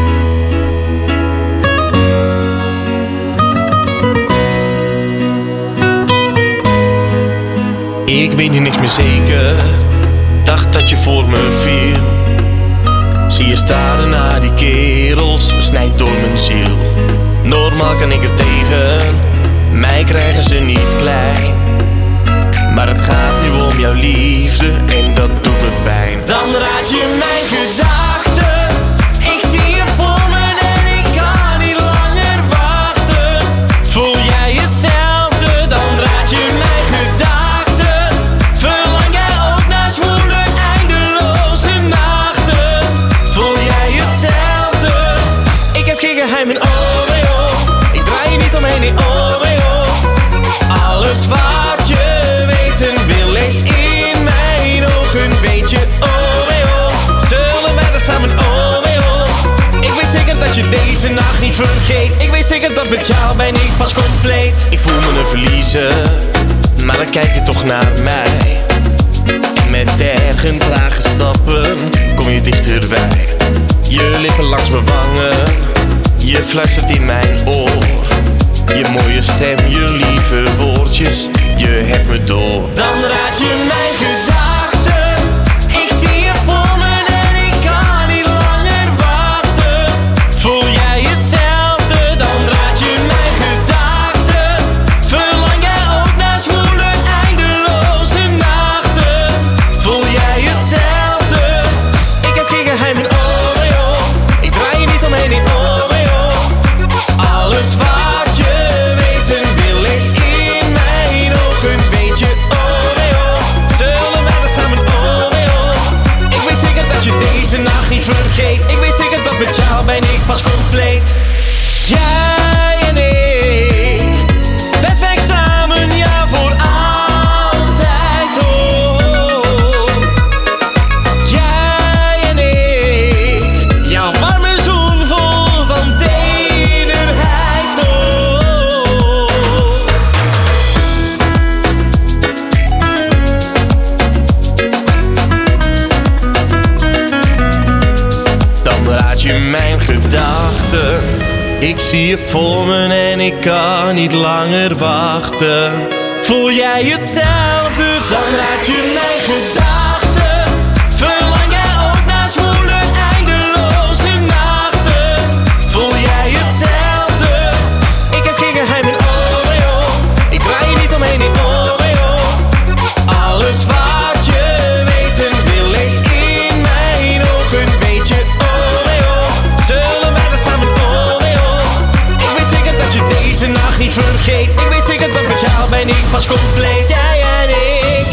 Ik weet nu niks meer zeker, dacht dat je voor me viel. Zie je staren naar die kerels, snijdt door mijn ziel. Normaal kan ik er tegen, mij krijgen ze niet klein. Maar het gaat nu om jouw liefde en dat doet me pijn. Dan raad je mijn gedachten, ik zie je voor me en ik kan niet langer wachten. Voel jij hetzelfde, dan raad je mijn gedachten. Verlang jij ook naar zwoele eindeloze nachten. Voel jij hetzelfde, ik heb geen geheimen, oh nee oh. Ik draai je niet omheen, nee oh nee oh. Alles wat je weten wil, lees in mijn ogen, weet je, oh nee oh. Zullen wij er samen, oh nee oh. Ik weet zeker dat je deze nacht niet vergeet. Ik weet zeker dat met jou ben ik pas compleet. Ik voel me een verliezer, maar dan kijk je toch naar mij. En met dergend trage stappen kom je dichterbij. Je lippen langs mijn wangen, je fluistert in mijn oor. Je mooie stem, je lieve woordjes, je hebt me door. Dan raad je mijn gedachten, ik zie je voor me en ik kan niet langer wachten. Voel jij hetzelfde, dan raad je mijn gedachten. Verlang jij ook naar zwoele eindeloze nachten. Voel jij hetzelfde, ik heb geen geheimen, oh nee oh. Ik draai je niet omheen, nee oh nee oh. Alles wat je weten wil, lees in mijn ogen, weet je, oh nee oh. Zullen wij er samen, oh nee oh. Ik weet zeker dat je deze nacht niet vergeet. Ik weet zeker dat met jou ben ik pas compleet. Jij en ik, perfect samen, ja voor altijd, oh. Jij en ik, jouw warme zoen vol van tederheid, oh. Dan raad je mijn gedachten, ik zie je voor me en ik kan niet langer wachten. Voel jij hetzelfde, dan raad je mijn gedachten. Verlang jij ook naar zwoele eindeloze nachten. Voel jij hetzelfde, ik heb geen geheimen, oh nee oh. Ik draai je niet omheen, nee oh nee oh. Alles wat je weten wil, lees in mijn ogen, weet je, oh nee oh. Zullen wij er samen, oh nee oh. Ik weet zeker dat je deze nacht niet vergeet. Ik weet zeker dat met jou ben ik pas compleet. Jij en ik.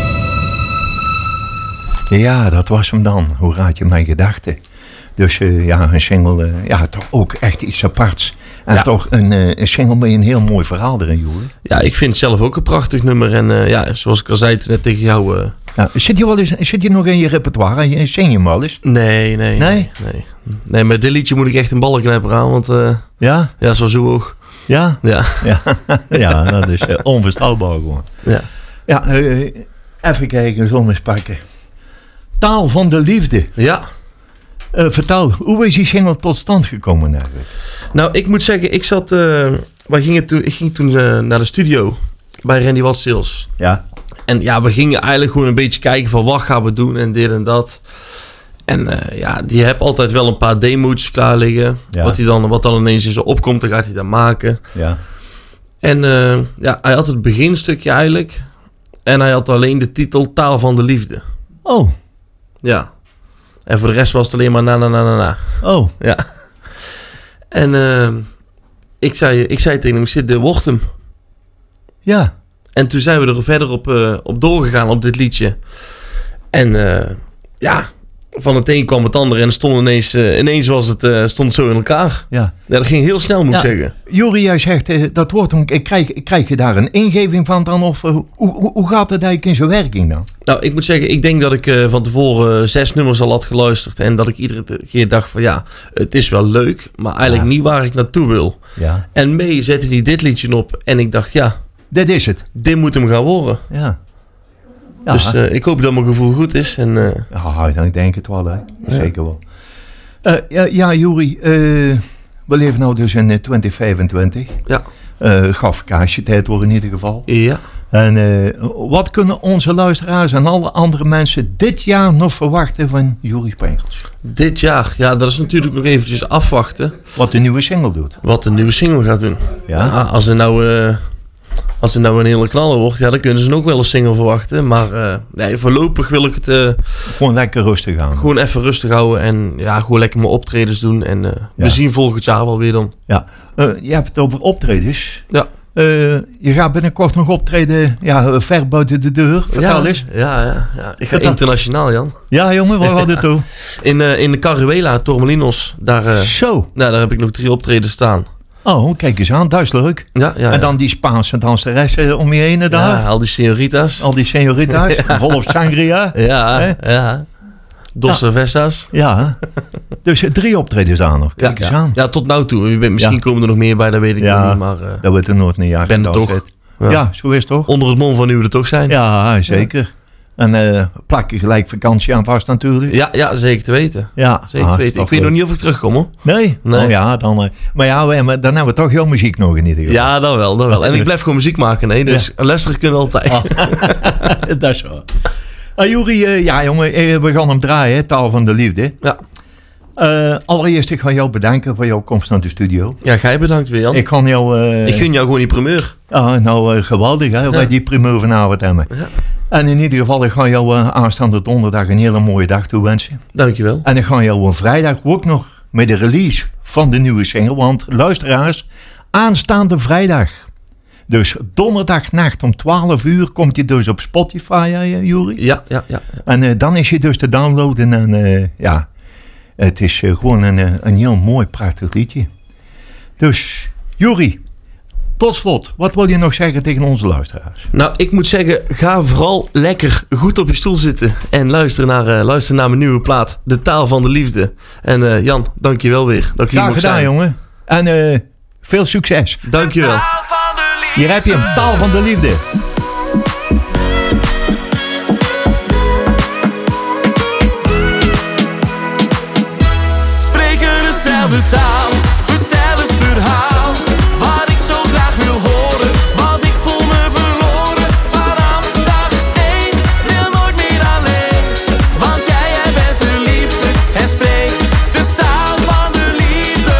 Ja, dat was hem dan. Hoe raad je mijn gedachten? Dus uh, ja, een single, uh, ja, toch ook echt iets aparts. En ja. toch een, uh, een single met een heel mooi verhaal erin, Joeri. Ja, ik vind het zelf ook een prachtig nummer. En uh, ja, zoals ik al zei toen net tegen jou... Uh... Ja, zit, je wel eens, zit je nog in je repertoire? Zing je hem wel eens? Nee, nee. Nee? Nee, nee met dit liedje moet ik echt een ballenknijper aan, want... Uh, ja? Ja, zo zo hoog. Ja? Ja. Ja, ja dat is uh, onvoorstelbaar gewoon. Ja. Ja, uh, even kijken, zo eens pakken. Taal van de liefde. Ja. Uh, vertel, hoe is die single tot stand gekomen eigenlijk? Nou, ik moet zeggen, ik zat... Uh, wij gingen toen, ik ging toen uh, naar de studio bij Randy Watsils. Ja. En ja, we gingen eigenlijk gewoon een beetje kijken van wat gaan we doen en dit en dat. En uh, ja, die heeft altijd wel een paar demo's klaar liggen. Ja. Wat, hij dan, wat dan ineens in zo opkomt, dan gaat hij dat maken. Ja. En uh, ja, hij had het beginstukje eigenlijk. En hij had alleen de titel Taal van de Liefde. Oh. Ja. En voor de rest was het alleen maar na na na na na. Oh. Ja. En uh, ik, zei, ik zei tegen hem, ik zit, dit wordt hem. Ja. En toen zijn we er verder op, uh, op doorgegaan op dit liedje. En uh, ja, van het een kwam het ander en stond ineens, uh, ineens was het, uh, stond het zo in elkaar. Ja. Ja, dat ging heel snel, moet ik ja. zeggen. Juri, jij zegt, uh, dat wordt hem, krijg, krijg je daar een ingeving van dan? Of uh, hoe, hoe, hoe gaat het eigenlijk in zijn werking dan? Nou, ik moet zeggen, ik denk dat ik uh, van tevoren uh, zes nummers al had geluisterd. En dat ik iedere keer dacht van ja, het is wel leuk, maar eigenlijk ja. niet waar ik naartoe wil. Ja. En mee zette hij dit liedje op en ik dacht ja... Dit is het. Dit moet hem gaan worden. Ja. Ja. Dus uh, ik hoop dat mijn gevoel goed is. En, uh, ja, dan denk ik het wel, hè. Ja. Zeker wel. Uh, ja, ja, Juri, uh, we leven nou dus in uh, twintig vijfentwintig. Ja. Uh, Gaat vakantietijd worden in ieder geval. Ja. En uh, wat kunnen onze luisteraars en alle andere mensen dit jaar nog verwachten van Juri Sprenkels? Dit jaar? Ja, dat is natuurlijk nog eventjes afwachten. Wat de nieuwe single doet. Wat de nieuwe single gaat doen. Ja. Ja, als er nou... Uh, Als het nou een hele knaller wordt, ja, dan kunnen ze nog wel een single verwachten. Maar uh, nee, voorlopig wil ik het... Uh, gewoon lekker rustig aan. Gewoon even rustig houden en ja, gewoon lekker mijn optredens doen. En uh, ja. we zien volgend jaar wel weer dan. Ja, uh, je hebt het over optredens. Ja. Uh, je gaat binnenkort nog optreden, ja, ver buiten de deur. Vertel ja, eens. Ja, ja, ja. Ik ga internationaal, Jan. Ja, jongen, waar gaat het toe? In, uh, in de Caruela, Torremolinos. Daar, uh, Zo. Nou, daar heb ik nog drie optredens staan. Oh, kijk eens aan, dat is leuk. Ja, ja, en dan ja. die Spaanse danseressen om je heen en daar. Ja, al die senoritas. Al die senoritas, ja. Volop sangria. Ja, He? ja. Dos cervezas. Ja, dus drie optredens aan nog, kijk ja, eens ja. aan. Ja, tot nou toe. Misschien ja. komen er nog meer bij, dat weet ik ja, nog niet. Maar uh, dat wordt er nooit een jaar. Ben er toch. Ja. ja, zo is het toch. Onder het mom van u er toch zijn. Ja, zeker. Ja. En uh, plak je gelijk vakantie aan vast natuurlijk. Ja, ja zeker te weten. Ja, zeker ah, te weten. Ik weet leuk. nog niet of ik terugkom hoor. Nee? nee. Oh ja, dan... Uh, maar ja, we, maar dan hebben we toch jouw muziek nog in ieder geval. Ja, dan wel, dan wel. En ik blijf gewoon muziek maken, nee. Dus ja. luisteren kunnen altijd. Oh. Dat is wel. Uh, Juri, uh, ja jongen, uh, we gaan hem draaien, hè, Taal van de Liefde. Ja. Uh, allereerst, ik ga jou bedanken voor jouw komst naar de studio. Ja, jij bedankt weer, Jan. Ik kan jou... Uh, ik gun jou gewoon die primeur. Ja, nou, uh, geweldig hè, ja. wij die primeur vanavond hebben. Ja. En in ieder geval, ik ga jou uh, aanstaande donderdag een hele mooie dag toewensen. Dankjewel. En ik ga jou een vrijdag ook nog met de release van de nieuwe single. Want luisteraars, aanstaande vrijdag. Dus donderdagnacht om twaalf uur komt hij dus op Spotify, uh, Juri. Ja, ja, ja, ja. En uh, dan is hij dus te downloaden. En uh, ja, het is uh, gewoon een, uh, een heel mooi, prachtig liedje. Dus, Juri, tot slot, wat wil je nog zeggen tegen onze luisteraars? Nou, ik moet zeggen, ga vooral lekker goed op je stoel zitten en luister naar, uh, luister naar mijn nieuwe plaat, De Taal van de Liefde. En uh, Jan, dank je wel weer dat ik hier Graag mocht gedaan, zijn. jongen. En uh, veel succes. Dank je wel. Hier heb je hem, Taal van de Liefde. Spreken dezelfde taal, vertel het verhaal, wat ik zo graag wil horen, want ik voel me verloren. Vanaf dag één, wil nooit meer alleen, want jij, jij bent de liefste en spreekt de taal van de liefde.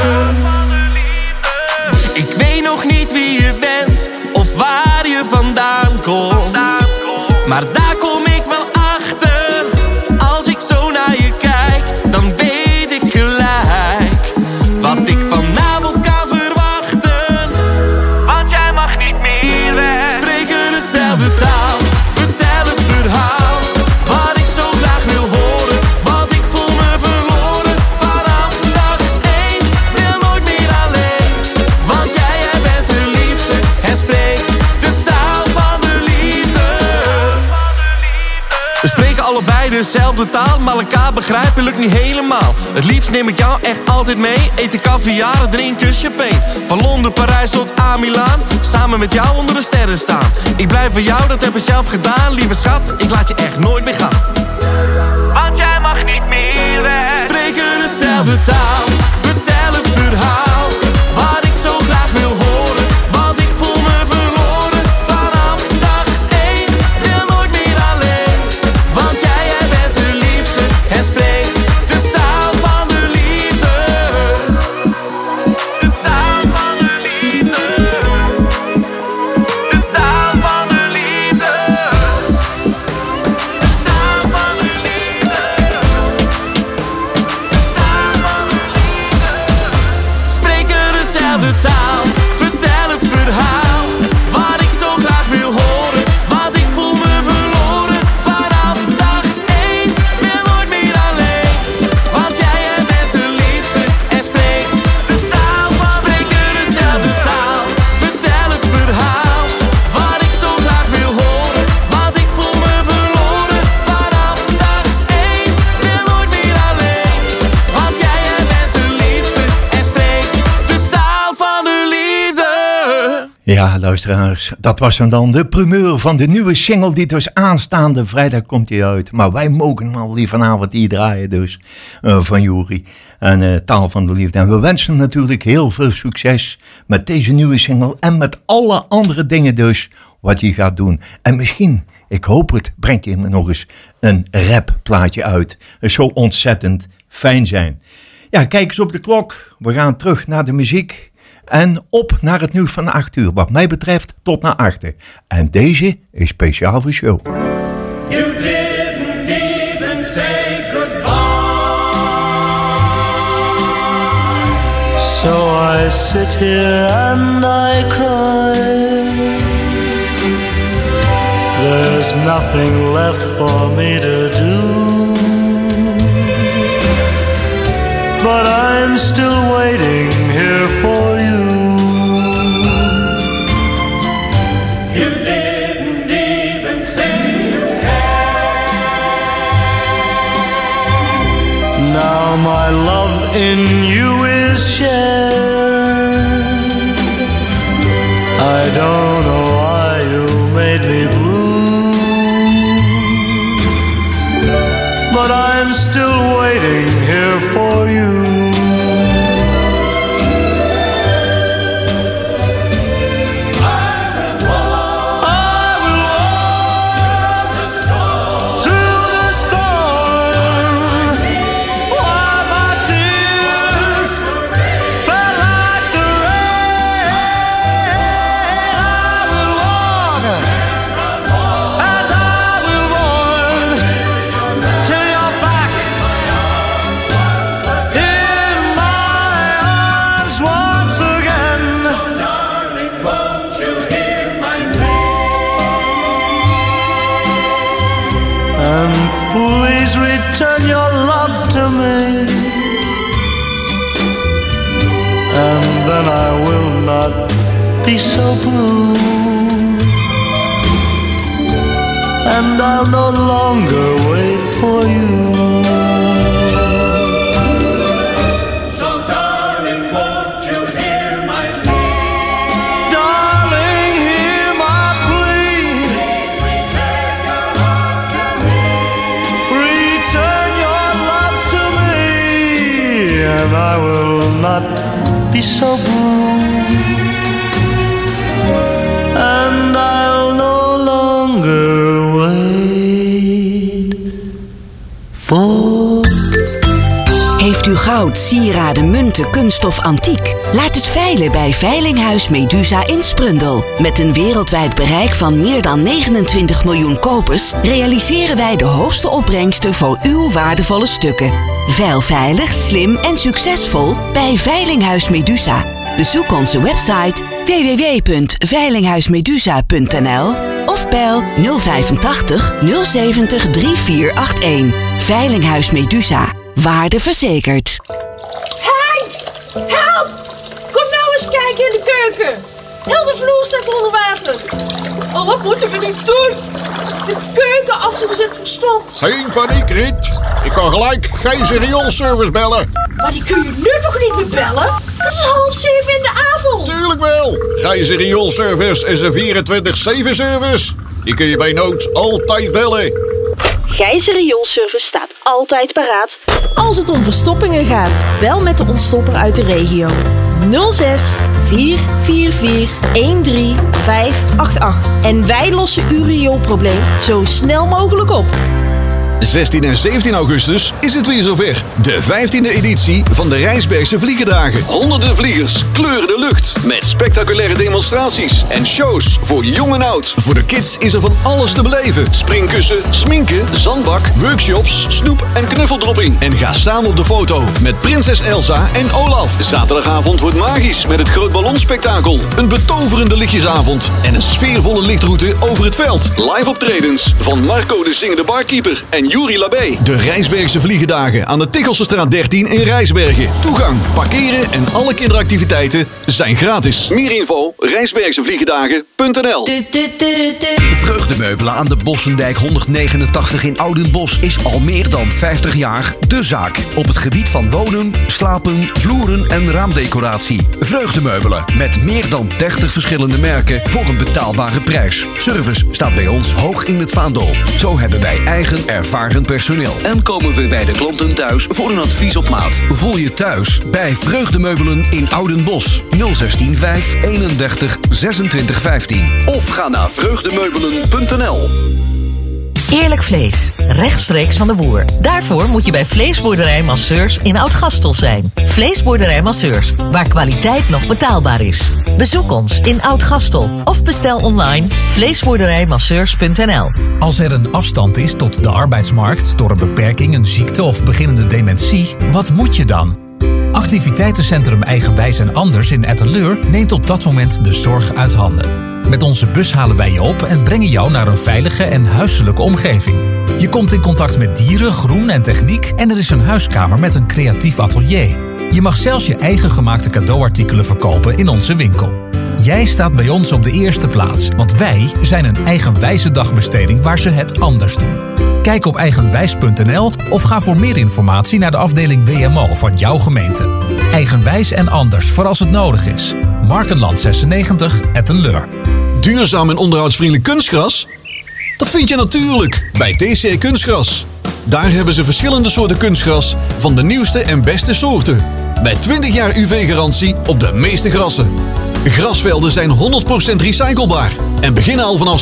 Ik weet nog niet wie je bent of waar je vandaan komt, maar daar kom ik wel achter. Als ik zo naar je kijk, dan weet ik gelijk wat ik vanavond kan verwachten. Want jij mag niet meer weg. Spreken dezelfde taal, vertel het verhaal, wat ik zo graag wil horen, want ik voel me verloren. Vanaf dag één, wil nooit meer alleen, want jij, jij bent de liefste en spreekt de taal van de liefde. We spreken allebei dezelfde taal, maar elkaar begrijpen lukt niet helemaal. Het liefst neem ik jou echt altijd mee. Eten caviar en drink een champagne. Van Londen, Parijs tot aan Milaan. Samen met jou onder de sterren staan. Ik blijf bij jou, dat heb ik zelf gedaan. Lieve schat, ik laat je echt nooit meer gaan. Want jij mag niet meer weg. Spreek dezelfde taal. Vertel het verhaal, wat ik zo graag wil horen. Want ik voel me verloren vanaf dag één. Wil nooit meer alleen, want jij, jij bent de liefste. En spreekt de taal van de liefde. De taal van de liefde. De taal van de liefde. De taal van de liefde. Spreken dezelfde taal, vertel het verhaal, wat ik zo graag wil horen. Want ik voel me verloren vanaf dag één. Wil nooit meer alleen, want jij, jij bent de liefste. En spreek de taal van. Spreken dezelfde taal, vertel het verhaal, wat ik zo graag wil horen. Want ik voel me verloren vanaf dag één. Wil nooit meer alleen, want jij, jij bent de liefste. En spreek de taal van de liefde. Ja, luisteraars, dat was hem dan. De primeur van de nieuwe single die dus aanstaande vrijdag komt die uit. Maar wij mogen hem al die vanavond hier draaien dus, uh, van Juri. En uh, Taal van de Liefde. En we wensen hem natuurlijk heel veel succes met deze nieuwe single. En met alle andere dingen dus, wat hij gaat doen. En misschien, ik hoop het, brengt hij me nog eens een rapplaatje uit. Het zou ontzettend fijn zijn. Ja, kijk eens op de klok. We gaan terug naar de muziek. En op naar het nieuws van acht uur. Wat mij betreft tot naar achter. En deze is speciaal voor show. You didn't even say goodbye. So I sit here and I cry. There's nothing left for me to do. But I'm still waiting here for you. You didn't even say you care. Now my love in you is shared. I don't know why you made me blue, but I'm still waiting here for you. Please return your love to me, and then I will not be so blue, and I'll no longer wait for you. So darling, won't you hear my plea? Darling, hear my plea. Please return your love to me. Return your love to me, and I will not be so blue, and I'll no longer wait for. Heeft u goud, sieraden, munten, kunststof, antiek? Laat het veilen bij Veilinghuis Medusa in Sprundel. Met een wereldwijd bereik van meer dan negenentwintig miljoen kopers realiseren wij de hoogste opbrengsten voor uw waardevolle stukken. Veil veilig, slim en succesvol bij Veilinghuis Medusa. Bezoek onze website w w w punt veilinghuismedusa punt n l of bel nul vijfentachtig nul zeventig drie vier acht een. Veilinghuis Medusa. Waarde verzekerd. Hey! Help! Kom nou eens kijken in de keuken. Heel de vloer staat onder water. Oh, wat moeten we nu doen? De keuken afgezet verstomd. Geen paniek, Riet. Ik kan gelijk Gijzer rioolservice bellen. Maar die kun je nu toch niet meer bellen? Het is half zeven in de avond. Tuurlijk wel. Gijzer rioolservice is een vierentwintig zeven service. Die kun je bij nood altijd bellen. Gijzer rioolservice staat altijd paraat als het om verstoppingen gaat. Bel met de ontstopper uit de regio. nul zes vier vier vier een drie vijf acht acht. En wij lossen uw rioolprobleem zo snel mogelijk op. zestien en zeventien augustus is het weer zover. De vijftiende editie van de Rijsbergse Vliegendagen. Honderden vliegers kleuren de lucht met spectaculaire demonstraties en shows voor jong en oud. Voor de kids is er van alles te beleven. Springkussen, sminken, zandbak, workshops, snoep en knuffeldropping. En ga samen op de foto met prinses Elsa en Olaf. Zaterdagavond wordt magisch met het Groot Ballonspektakel. Een betoverende lichtjesavond en een sfeervolle lichtroute over het veld. Live optredens van Marco de Zingende Barkeeper en Juri Labé. De Rijsbergse Vliegendagen aan de Tikkelsestraat dertien in Rijsbergen. Toegang, parkeren en alle kinderactiviteiten zijn gratis. Meer info rijsbergsevliegendagen punt n l. Vreugdemeubelen aan de Bossendijk honderdnegenentachtig in Oudenbosch is al meer dan vijftig jaar de zaak. Op het gebied van wonen, slapen, vloeren en raamdecoratie. Vreugdemeubelen met meer dan dertig verschillende merken voor een betaalbare prijs. Service staat bij ons hoog in het vaandel. Zo hebben wij eigen ervaren personeel. En komen we bij de klanten thuis voor een advies op maat. Voel je thuis bij Vreugdemeubelen in Oudenbosch. nul zestien vijf eenendertig zesentwintig vijftien. Of ga naar vreugdemeubelen punt n l. Eerlijk vlees, rechtstreeks van de boer. Daarvoor moet je bij Vleesboerderij Masseurs in Oud-Gastel zijn. Vleesboerderij Masseurs, waar kwaliteit nog betaalbaar is. Bezoek ons in Oud-Gastel of bestel online vleesboerderijmasseurs punt n l. Als er een afstand is tot de arbeidsmarkt door een beperking, een ziekte of beginnende dementie, wat moet je dan? Activiteitencentrum Eigenwijs en Anders in Etteleur neemt op dat moment de zorg uit handen. Met onze bus halen wij je op en brengen jou naar een veilige en huiselijke omgeving. Je komt in contact met dieren, groen en techniek en er is een huiskamer met een creatief atelier. Je mag zelfs je eigen gemaakte cadeauartikelen verkopen in onze winkel. Jij staat bij ons op de eerste plaats, want wij zijn een eigenwijze dagbesteding waar ze het anders doen. Kijk op eigenwijs punt n l of ga voor meer informatie naar de afdeling W M O van jouw gemeente. Eigenwijs en Anders voor als het nodig is. Markenland zesennegentig, Ettenleur. Duurzaam en onderhoudsvriendelijk kunstgras? Dat vind je natuurlijk bij T C Kunstgras. Daar hebben ze verschillende soorten kunstgras van de nieuwste en beste soorten. Met twintig jaar U V-garantie op de meeste grassen. Grasvelden zijn honderd procent recyclebaar en beginnen al vanaf